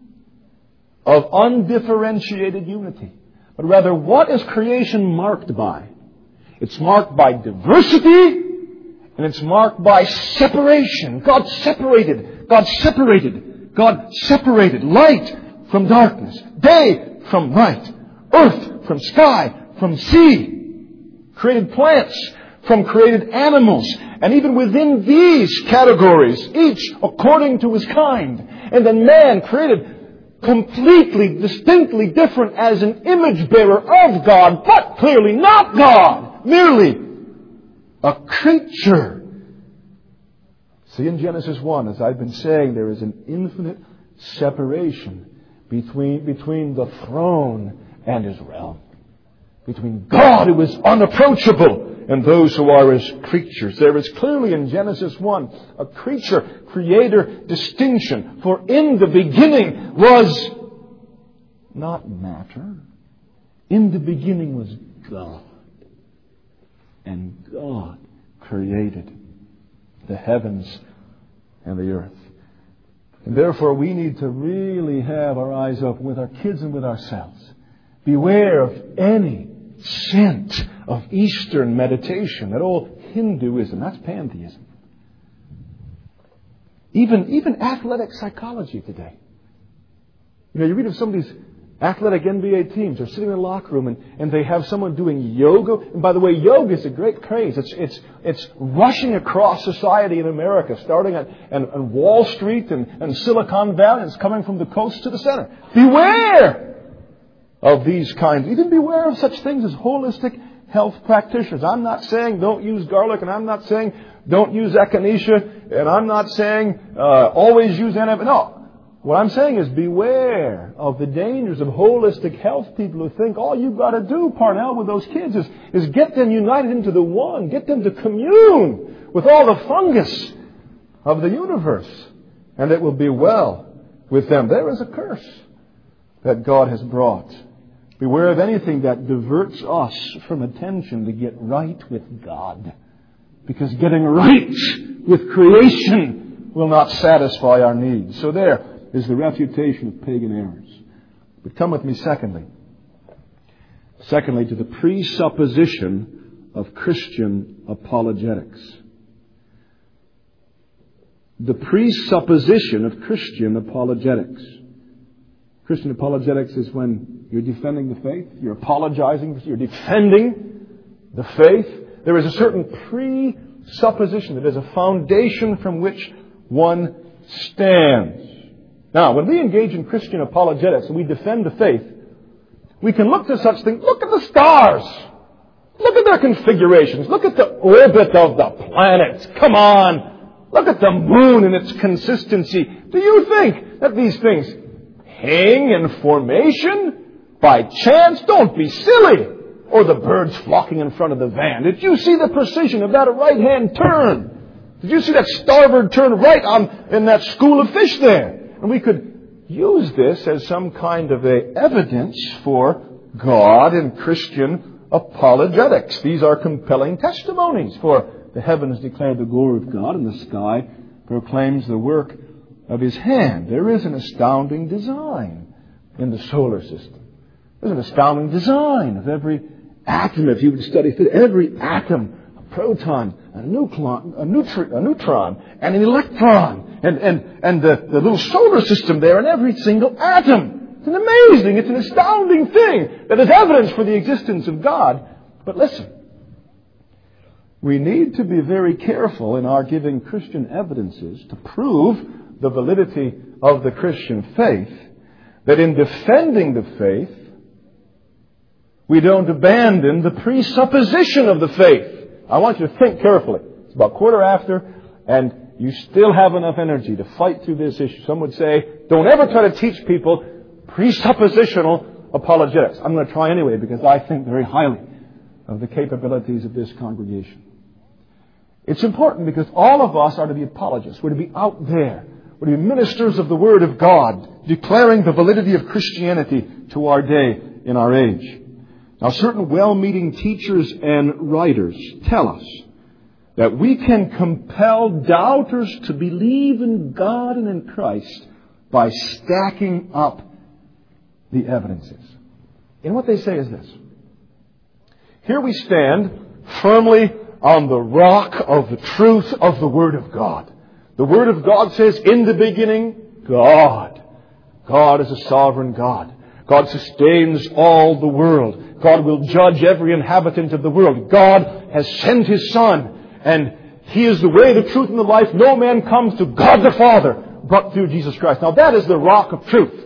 of undifferentiated unity. But rather, what is creation marked by? It's marked by diversity, and it's marked by separation. God separated. God separated. God separated light from darkness, day from night, earth from sky, from sea. Created plants from created animals. And even within these categories, each according to his kind. And then man created completely, distinctly different as an image bearer of God, but clearly not God. Merely a creature. See, in Genesis one, as I've been saying, there is an infinite separation between, between the throne and his realm. Between God, who is unapproachable, and those who are His creatures. There is clearly in Genesis one a creature-creator distinction. For in the beginning was not matter. In the beginning was God. And God created the heavens and the earth. And therefore we need to really have our eyes open with our kids and with ourselves. Beware of any scent of Eastern meditation, that old Hinduism, that's pantheism. Even, even athletic psychology today. You know, you read of some of these athletic N B A teams are sitting in a locker room and, and they have someone doing yoga. And by the way, yoga is a great craze. It's, it's, it's rushing across society in America, starting at, at, at Wall Street and, and Silicon Valley. It's coming from the coast to the center. Beware of these kinds. Even beware of such things as holistic health practitioners. I'm not saying don't use garlic, and I'm not saying don't use echinacea, and I'm not saying uh, always use antibiotics. No. What I'm saying is beware of the dangers of holistic health people who think all you've got to do, Parnell, with those kids is, is get them united into the one. Get them to commune with all the fungus of the universe. And it will be well with them. There is a curse that God has brought. Beware of anything that diverts us from attention to get right with God. Because getting right with creation will not satisfy our needs. So there is the refutation of pagan errors. But come with me secondly. Secondly, to the presupposition of Christian apologetics. The presupposition of Christian apologetics. Christian apologetics is when you're defending the faith, you're apologizing, you're defending the faith. There is a certain presupposition, that is a foundation from which one stands. Now, when we engage in Christian apologetics and we defend the faith, we can look to such things. Look at the stars. Look at their configurations. Look at the orbit of the planets. Come on. Look at the moon and its consistency. Do you think that these things hang in formation by chance? Don't be silly. Or the birds flocking in front of the van. Did you see the precision of that right-hand turn? Did you see that starboard turn right on in that school of fish there? And we could use this as some kind of a evidence for God and Christian apologetics. These are compelling testimonies, for the heavens declare the glory of God, and the sky proclaims the work of His hand. There is an astounding design in the solar system. There's an astounding design of every atom. If you would study every atom, a proton, a nucleon, a, neutri- a neutron, and an electron, and, and, and the, the little solar system there, and every single atom. It's an amazing, it's an astounding thing that is evidence for the existence of God. But listen, we need to be very careful in our giving Christian evidences to prove the validity of the Christian faith, that in defending the faith, we don't abandon the presupposition of the faith. I want you to think carefully. It's about quarter after, and you still have enough energy to fight through this issue. Some would say, don't ever try to teach people presuppositional apologetics. I'm going to try anyway because I think very highly of the capabilities of this congregation. It's important because all of us are to be apologists. We're to be out there. We're to be ministers of the Word of God, declaring the validity of Christianity to our day in our age. Now, certain well-meaning teachers and writers tell us that we can compel doubters to believe in God and in Christ by stacking up the evidences. And what they say is this. Here we stand firmly on the rock of the truth of the Word of God. The Word of God says, in the beginning, God. God is a sovereign God. God sustains all the world. God will judge every inhabitant of the world. God has sent His Son, and He is the way, the truth, and the life. No man comes to God the Father but through Jesus Christ. Now that is the rock of truth.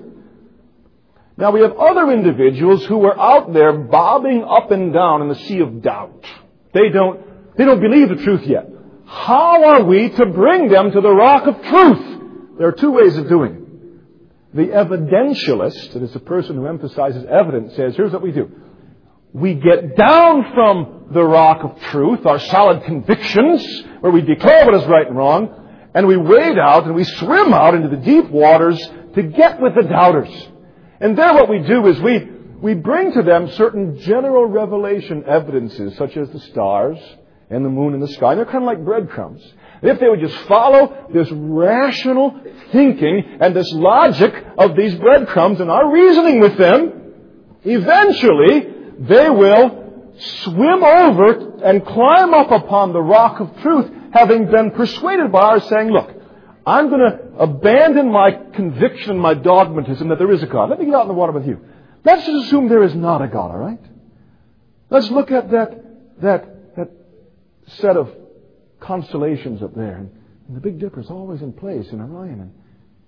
Now we have other individuals who are out there bobbing up and down in the sea of doubt. They don't, they don't believe the truth yet. How are we to bring them to the rock of truth? There are two ways of doing it. The evidentialist, that is a person who emphasizes evidence, says, here's what we do. We get down from the rock of truth, our solid convictions, where we declare what is right and wrong, and we wade out and we swim out into the deep waters to get with the doubters. And there what we do is we, we bring to them certain general revelation evidences, such as the stars and the moon and the sky. They're kind of like breadcrumbs. And if they would just follow this rational thinking and this logic of these breadcrumbs and our reasoning with them, eventually they will swim over and climb up upon the rock of truth, having been persuaded by our saying, look, I'm going to abandon my conviction and my dogmatism that there is a God. Let me get out in the water with you. Let's just assume there is not a God, all right? Let's look at that, that, that set of constellations up there. And the Big Dipper is always in place in Orion. And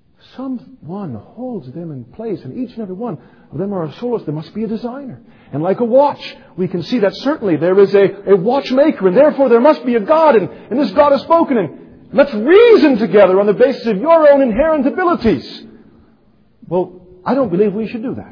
someone holds them in place, and each and every one of them are a soloist. There must be a designer. And like a watch, we can see that certainly there is a, a watchmaker, and therefore there must be a God, and, and this God has spoken. And let's reason together on the basis of your own inherent abilities. Well, I don't believe we should do that.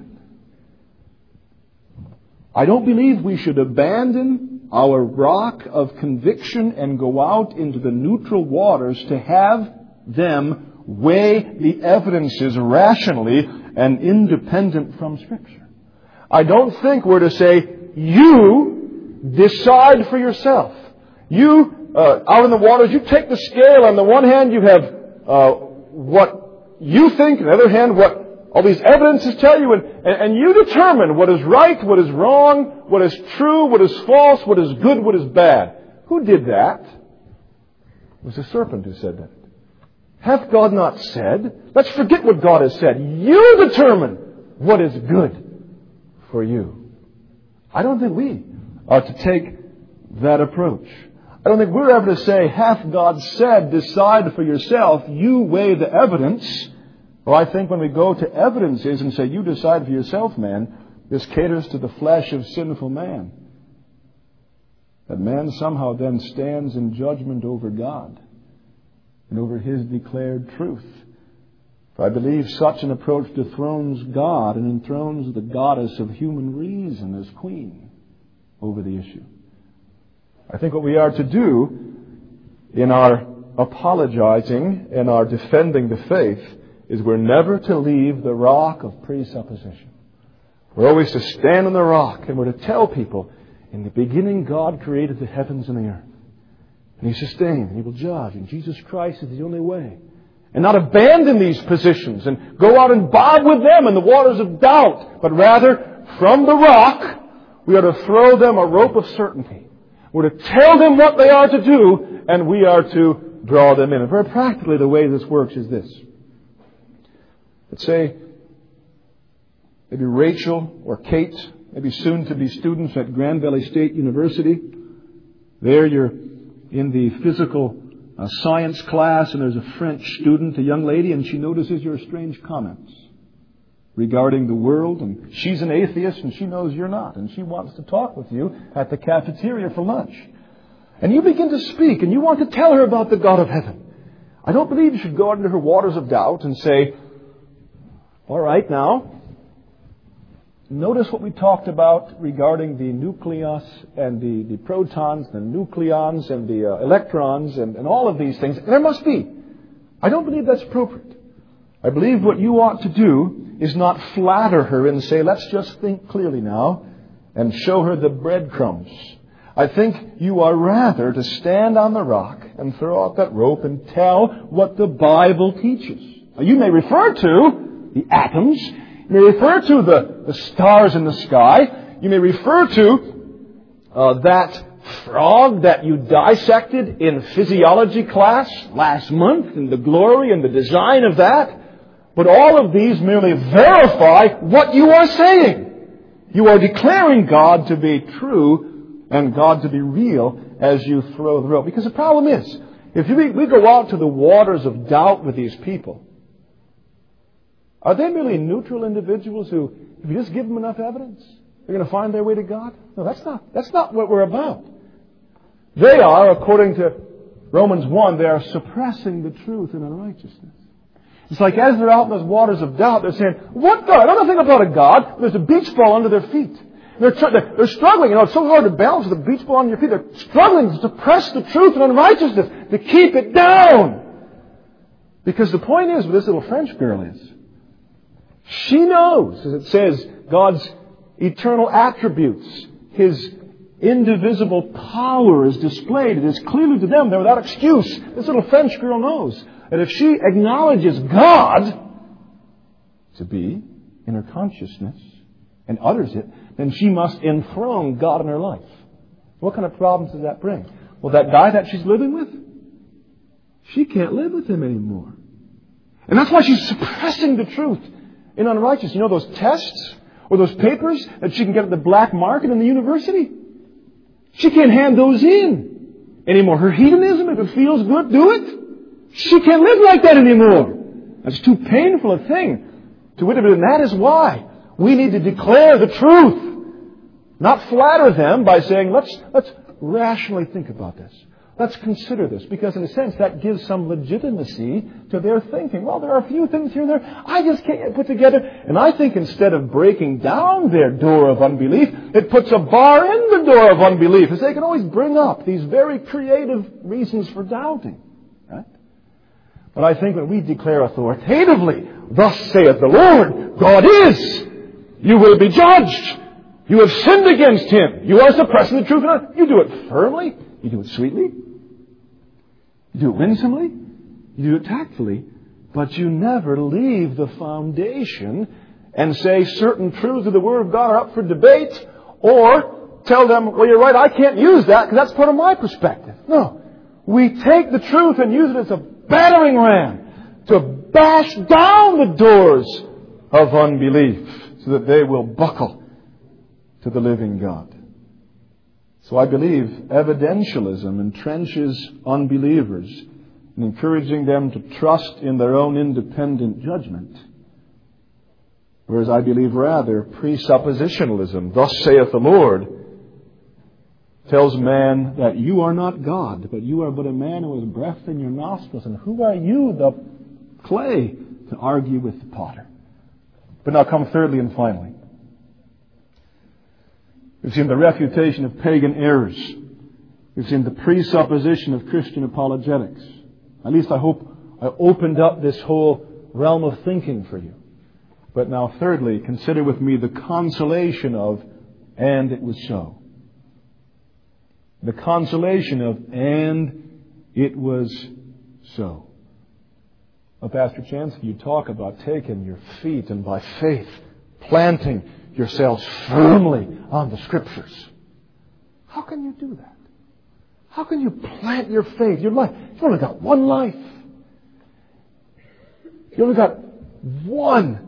I don't believe we should abandon our rock of conviction and go out into the neutral waters to have them weigh the evidences rationally and independent from Scripture. I don't think we're to say, you decide for yourself. You, uh, out in the waters, you take the scale. On the one hand, you have uh, what you think. On the other hand, what all these evidences tell you. And, and you determine what is right, what is wrong, what is true, what is false, what is good, what is bad. Who did that? It was the serpent who said that. Hath God not said? Let's forget what God has said. You determine what is good for you. I don't think we are to take that approach. I don't think we're ever to say, hath God said, decide for yourself, you weigh the evidence. Well, I think when we go to evidences and say, you decide for yourself, man, this caters to the flesh of sinful man. That man somehow then stands in judgment over God. and over His declared truth. For I believe such an approach dethrones God and enthrones the goddess of human reason as queen over the issue. I think what we are to do in our apologizing and our defending the faith is we're never to leave the rock of presupposition. We're always to stand on the rock, and we're to tell people, in the beginning God created the heavens and the earth. And He sustained, and He will judge, and Jesus Christ is the only way. And not abandon these positions and go out and bob with them in the waters of doubt, but rather, from the rock, we are to throw them a rope of certainty. We're to tell them what they are to do, and we are to draw them in. And very practically, the way this works is this. Let's say, maybe Rachel or Kate, maybe soon-to-be students at Grand Valley State University. There you're in the physical uh, science class, and there's a French student, a young lady, and she notices your strange comments regarding the world, and she's an atheist, and she knows you're not, and she wants to talk with you at the cafeteria for lunch. And you begin to speak, and you want to tell her about the God of heaven. I don't believe you should go out into her waters of doubt and say, all right, now, notice what we talked about regarding the nucleus and the, the protons, the nucleons and the uh, electrons and, and all of these things. There must be. I don't believe that's appropriate. I believe what you ought to do is not flatter her and say, let's just think clearly now, and show her the breadcrumbs. I think you are rather to stand on the rock and throw out that rope and tell what the Bible teaches. Now, you may refer to the atoms. You may refer to the, the stars in the sky. You may refer to uh, that frog that you dissected in physiology class last month and the glory and the design of that. But all of these merely verify what you are saying. You are declaring God to be true and God to be real as you throw the rope. Because the problem is, if we, we go out to the waters of doubt with these people, are they merely neutral individuals who, if you just give them enough evidence, they're going to find their way to God? No, that's not, that's not what we're about. They are, according to Romans one, they are suppressing the truth in unrighteousness. It's like as they're out in those waters of doubt, they're saying, what God? I don't know nothing about a God. There's a beach ball under their feet. They're, tr- they're struggling. You know, it's so hard to balance with a beach ball on your feet. They're struggling to suppress the truth in unrighteousness, to keep it down. Because the point is, what this little French girl is, she knows, as it says, God's eternal attributes, His indivisible power is displayed. It is clearly to them. They're without excuse. This little French girl knows that if she acknowledges God to be in her consciousness and utters it, then she must enthrone God in her life. What kind of problems does that bring? Well, that guy that she's living with, she can't live with him anymore. And that's why she's suppressing the truth in unrighteousness. You know those tests or those papers that she can get at the black market in the university? She can't hand those in anymore. Her hedonism, if it feels good, do it. She can't live like that anymore. That's too painful a thing to witness. And that is why we need to declare the truth. Not flatter them by saying, let's, let's rationally think about this. Let's consider this. Because in a sense, that gives some legitimacy to their thinking. Well, there are a few things here and there I just can't put together. And I think instead of breaking down their door of unbelief, it puts a bar in the door of unbelief. As they can always bring up these very creative reasons for doubting. Right? But I think when we declare authoritatively, thus saith the Lord, God is, you will be judged. You have sinned against Him. You are suppressing the truth. You do it firmly. You do it sweetly. You do it winsomely. You do it tactfully. But you never leave the foundation and say certain truths of the Word of God are up for debate, or tell them, well, you're right, I can't use that because that's part of my perspective. No. We take the truth and use it as a battering ram to bash down the doors of unbelief so that they will buckle to the living God. So I believe evidentialism entrenches unbelievers in encouraging them to trust in their own independent judgment. Whereas I believe rather presuppositionalism, thus saith the Lord, tells man that you are not God, but you are but a man who has breath in your nostrils. And who are you, the clay, to argue with the potter? But now come thirdly and finally. We've seen the refutation of pagan errors. We've seen the presupposition of Christian apologetics. At least I hope I opened up this whole realm of thinking for you. But now thirdly, consider with me the consolation of, and it was so. The consolation of, and it was so. Well, Pastor Chansky, you talk about taking your feet and by faith planting yourselves firmly on the Scriptures. How can you do that? How can you plant your faith, your life? You've only got one life. You only got one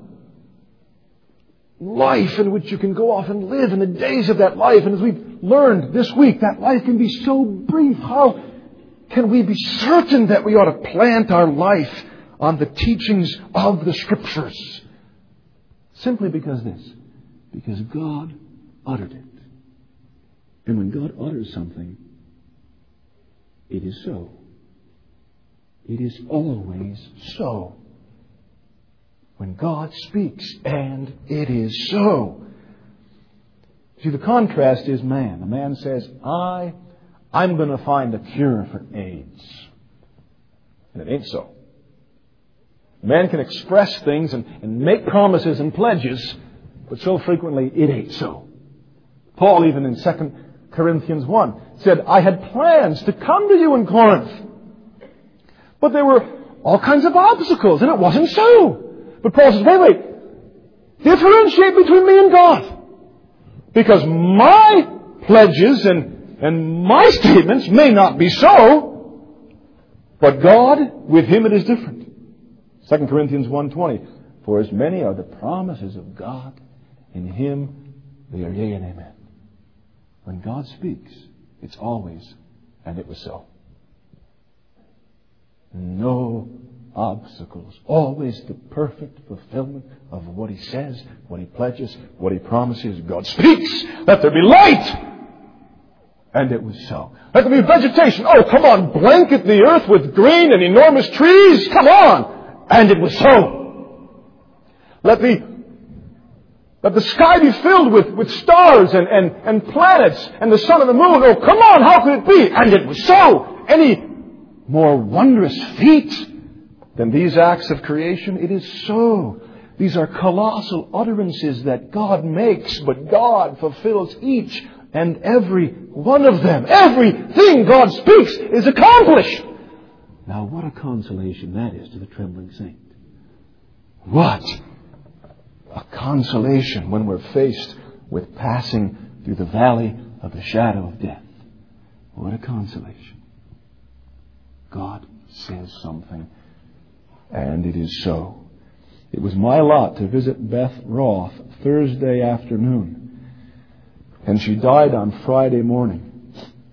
life in which you can go off and live in the days of that life. And as we've learned this week, that life can be so brief. How can we be certain that we ought to plant our life on the teachings of the Scriptures? Simply because this. Because God uttered it. And when God utters something, it is so. It is always so. When God speaks, and it is so. See, the contrast is man. A man says, I, I'm going to find a cure for AIDS. And it ain't so. Man can express things and, and make promises and pledges, but so frequently it ain't so. Paul, even in Second Corinthians one, said, I had plans to come to you in Corinth, but there were all kinds of obstacles, and it wasn't so. But Paul says, wait, wait, differentiate between me and God. Because my pledges and, and my statements may not be so, but God, with Him it is different. Second Corinthians one twenty, for as many are the promises of God, in Him they are yea and amen. When God speaks, it's always, and it was so. No obstacles. Always the perfect fulfillment of what He says, what He pledges, what He promises. God speaks. Let there be light. And it was so. Let there be vegetation. Oh, come on. Blanket the earth with green and enormous trees. Come on. And it was so. Let the, let the sky be filled with, with stars and, and, and planets and the sun and the moon. Oh, come on. How could it be? And it was so. Any more wondrous feat than these acts of creation? It is so. These are colossal utterances that God makes, but God fulfills each and every one of them. Everything God speaks is accomplished. Now, what a consolation that is to the trembling saint. What a consolation when we're faced with passing through the valley of the shadow of death. What a consolation. God says something, and it is so. It was my lot to visit Beth Roth Thursday afternoon, and she died on Friday morning.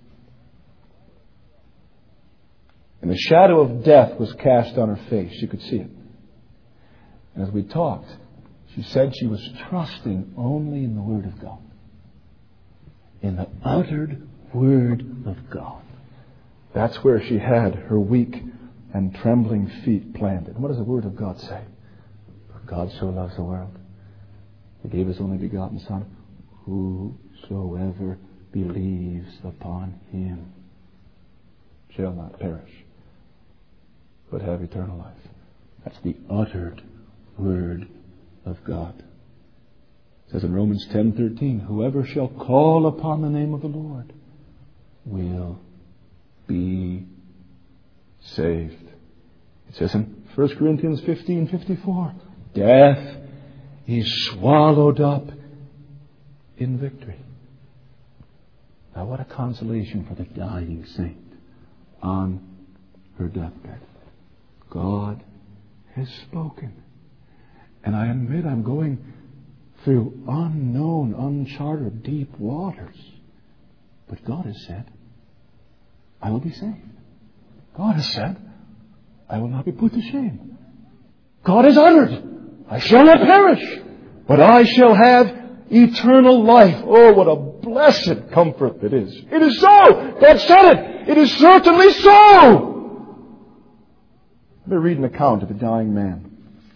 And the shadow of death was cast on her face. You could see it. And as we talked, she said she was trusting only in the Word of God. In the uttered Word of God. That's where she had her weak and trembling feet planted. What does the Word of God say? For God so loves the world, He gave His only begotten Son, whosoever believes upon Him shall not perish, but have eternal life. That's the uttered Word of God. It says in Romans ten thirteen, whoever shall call upon the name of the Lord will be saved. It says in First Corinthians fifteen fifty-four, death is swallowed up in victory. Now what a consolation for the dying saint on her deathbed. God has spoken. And I admit I'm going through unknown, uncharted, deep waters. But God has said, I will be saved. God has said, I will not be put to shame. God has uttered, I shall not perish, but I shall have eternal life. Oh, what a blessed comfort it is. It is so. God said it. It is certainly so. Let me read an account of a dying man.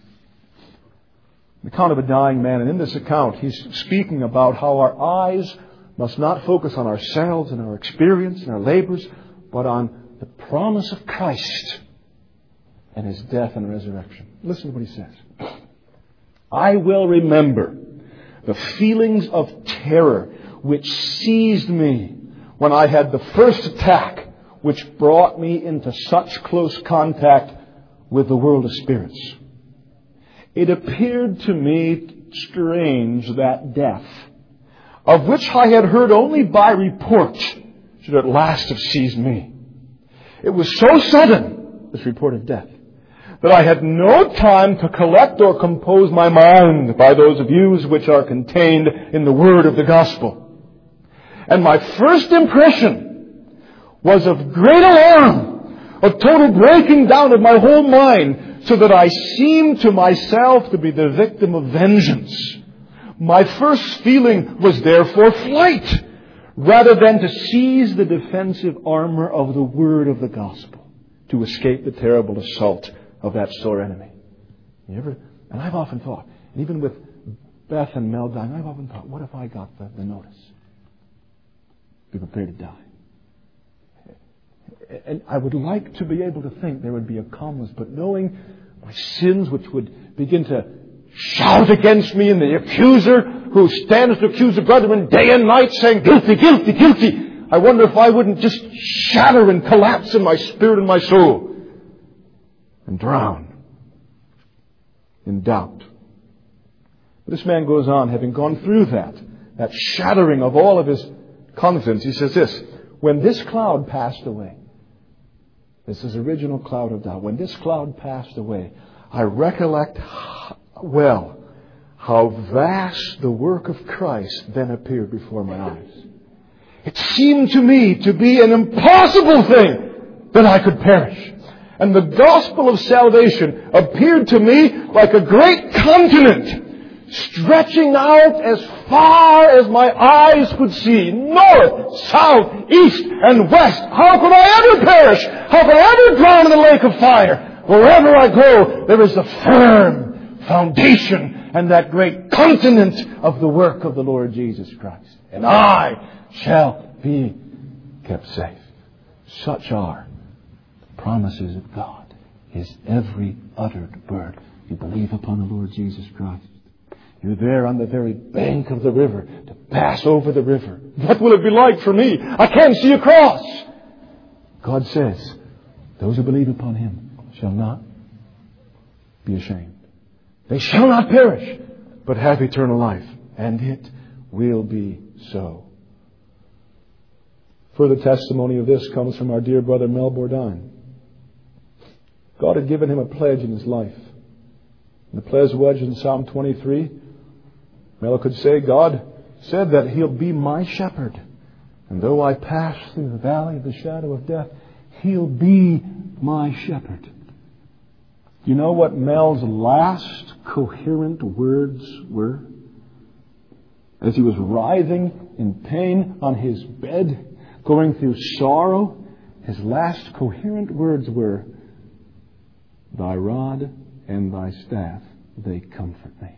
An account of a dying man. And in this account, he's speaking about how our eyes must not focus on ourselves and our experience and our labors, but on the promise of Christ and His death and resurrection. Listen to what he says. I will remember the feelings of terror which seized me when I had the first attack which brought me into such close contact with the world of spirits. It appeared to me strange that death, of which I had heard only by report, should at last have seized me. It was so sudden, this report of death, that I had no time to collect or compose my mind by those views which are contained in the word of the gospel. And my first impression was of great alarm, of total breaking down of my whole mind, so that I seemed to myself to be the victim of vengeance. My first feeling was therefore flight, rather than to seize the defensive armor of the word of the gospel, to escape the terrible assault of that sore enemy. You ever? And I've often thought, and even with Beth and Mel dying, I've often thought, what if I got the, the notice? Be prepared to die. And I would like to be able to think there would be a calmness, but knowing my sins which would begin to shout against me, and the accuser who stands to accuse the brethren day and night saying, guilty, guilty, guilty. I wonder if I wouldn't just shatter and collapse in my spirit and my soul and drown in doubt. This man goes on, having gone through that, that shattering of all of his confidence. He says this, when this cloud passed away, this is original cloud of doubt. When this cloud passed away, I recollect well how vast the work of Christ then appeared before my eyes. It seemed to me to be an impossible thing that I could perish. And the gospel of salvation appeared to me like a great continent, stretching out as far as my eyes could see, north, south, east, and west. How could I ever perish? How could I ever drown in the lake of fire? Wherever I go, there is the firm foundation and that great continent of the work of the Lord Jesus Christ. And I shall be kept safe. Such are the promises of God, His every uttered word. You believe upon the Lord Jesus Christ. You're there on the very bank of the river to pass over the river. What will it be like for me? I can't see across. God says, those who believe upon Him shall not be ashamed. They shall not perish, but have eternal life. And it will be so. Further testimony of this comes from our dear brother Mel Bourdin. God had given him a pledge in his life. And the pledge was in Psalm twenty-three. Mel could say, God said that He'll be my shepherd. And though I pass through the valley of the shadow of death, He'll be my shepherd. You know what Mel's last coherent words were? As he was writhing in pain on his bed, going through sorrow, his last coherent words were, Thy rod and Thy staff, they comfort me.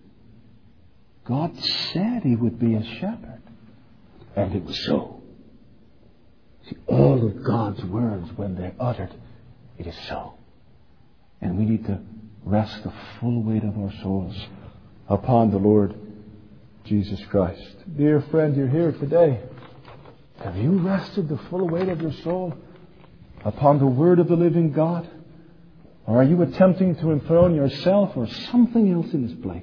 God said He would be a shepherd. And it was so. See, all of God's words, when they're uttered, it is so. And we need to rest the full weight of our souls upon the Lord Jesus Christ. Dear friend, you're here today. Have you rested the full weight of your soul upon the Word of the living God? Or are you attempting to enthrone yourself or something else in this place?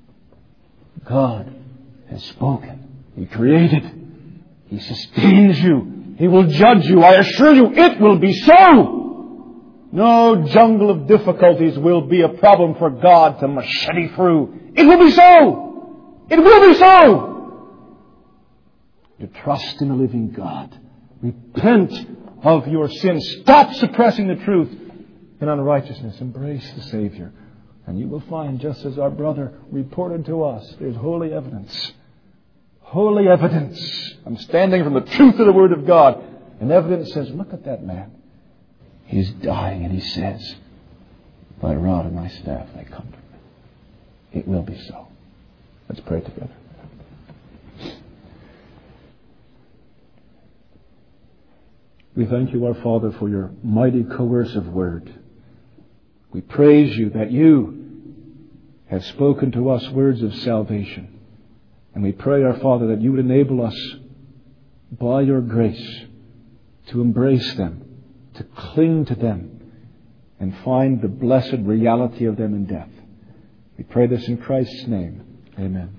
God has spoken. He created. He sustains you. He will judge you. I assure you, it will be so. No jungle of difficulties will be a problem for God to machete through. It will be so. It will be so. To trust in the living God. Repent of your sins. Stop suppressing the truth in unrighteousness. Embrace the Savior And you will find, just as our brother reported to us, there's holy evidence. Holy evidence. I'm standing from the truth of the Word of God. And evidence says, look at that man. He's dying, and he says, thy rod and thy staff, they comfort me. It will be so. Let's pray together. We thank you, our Father, for your mighty coercive word. We praise you that you have spoken to us words of salvation. And we pray, our Father, that you would enable us by your grace to embrace them, to cling to them, and find the blessed reality of them in death. We pray this in Christ's name. Amen.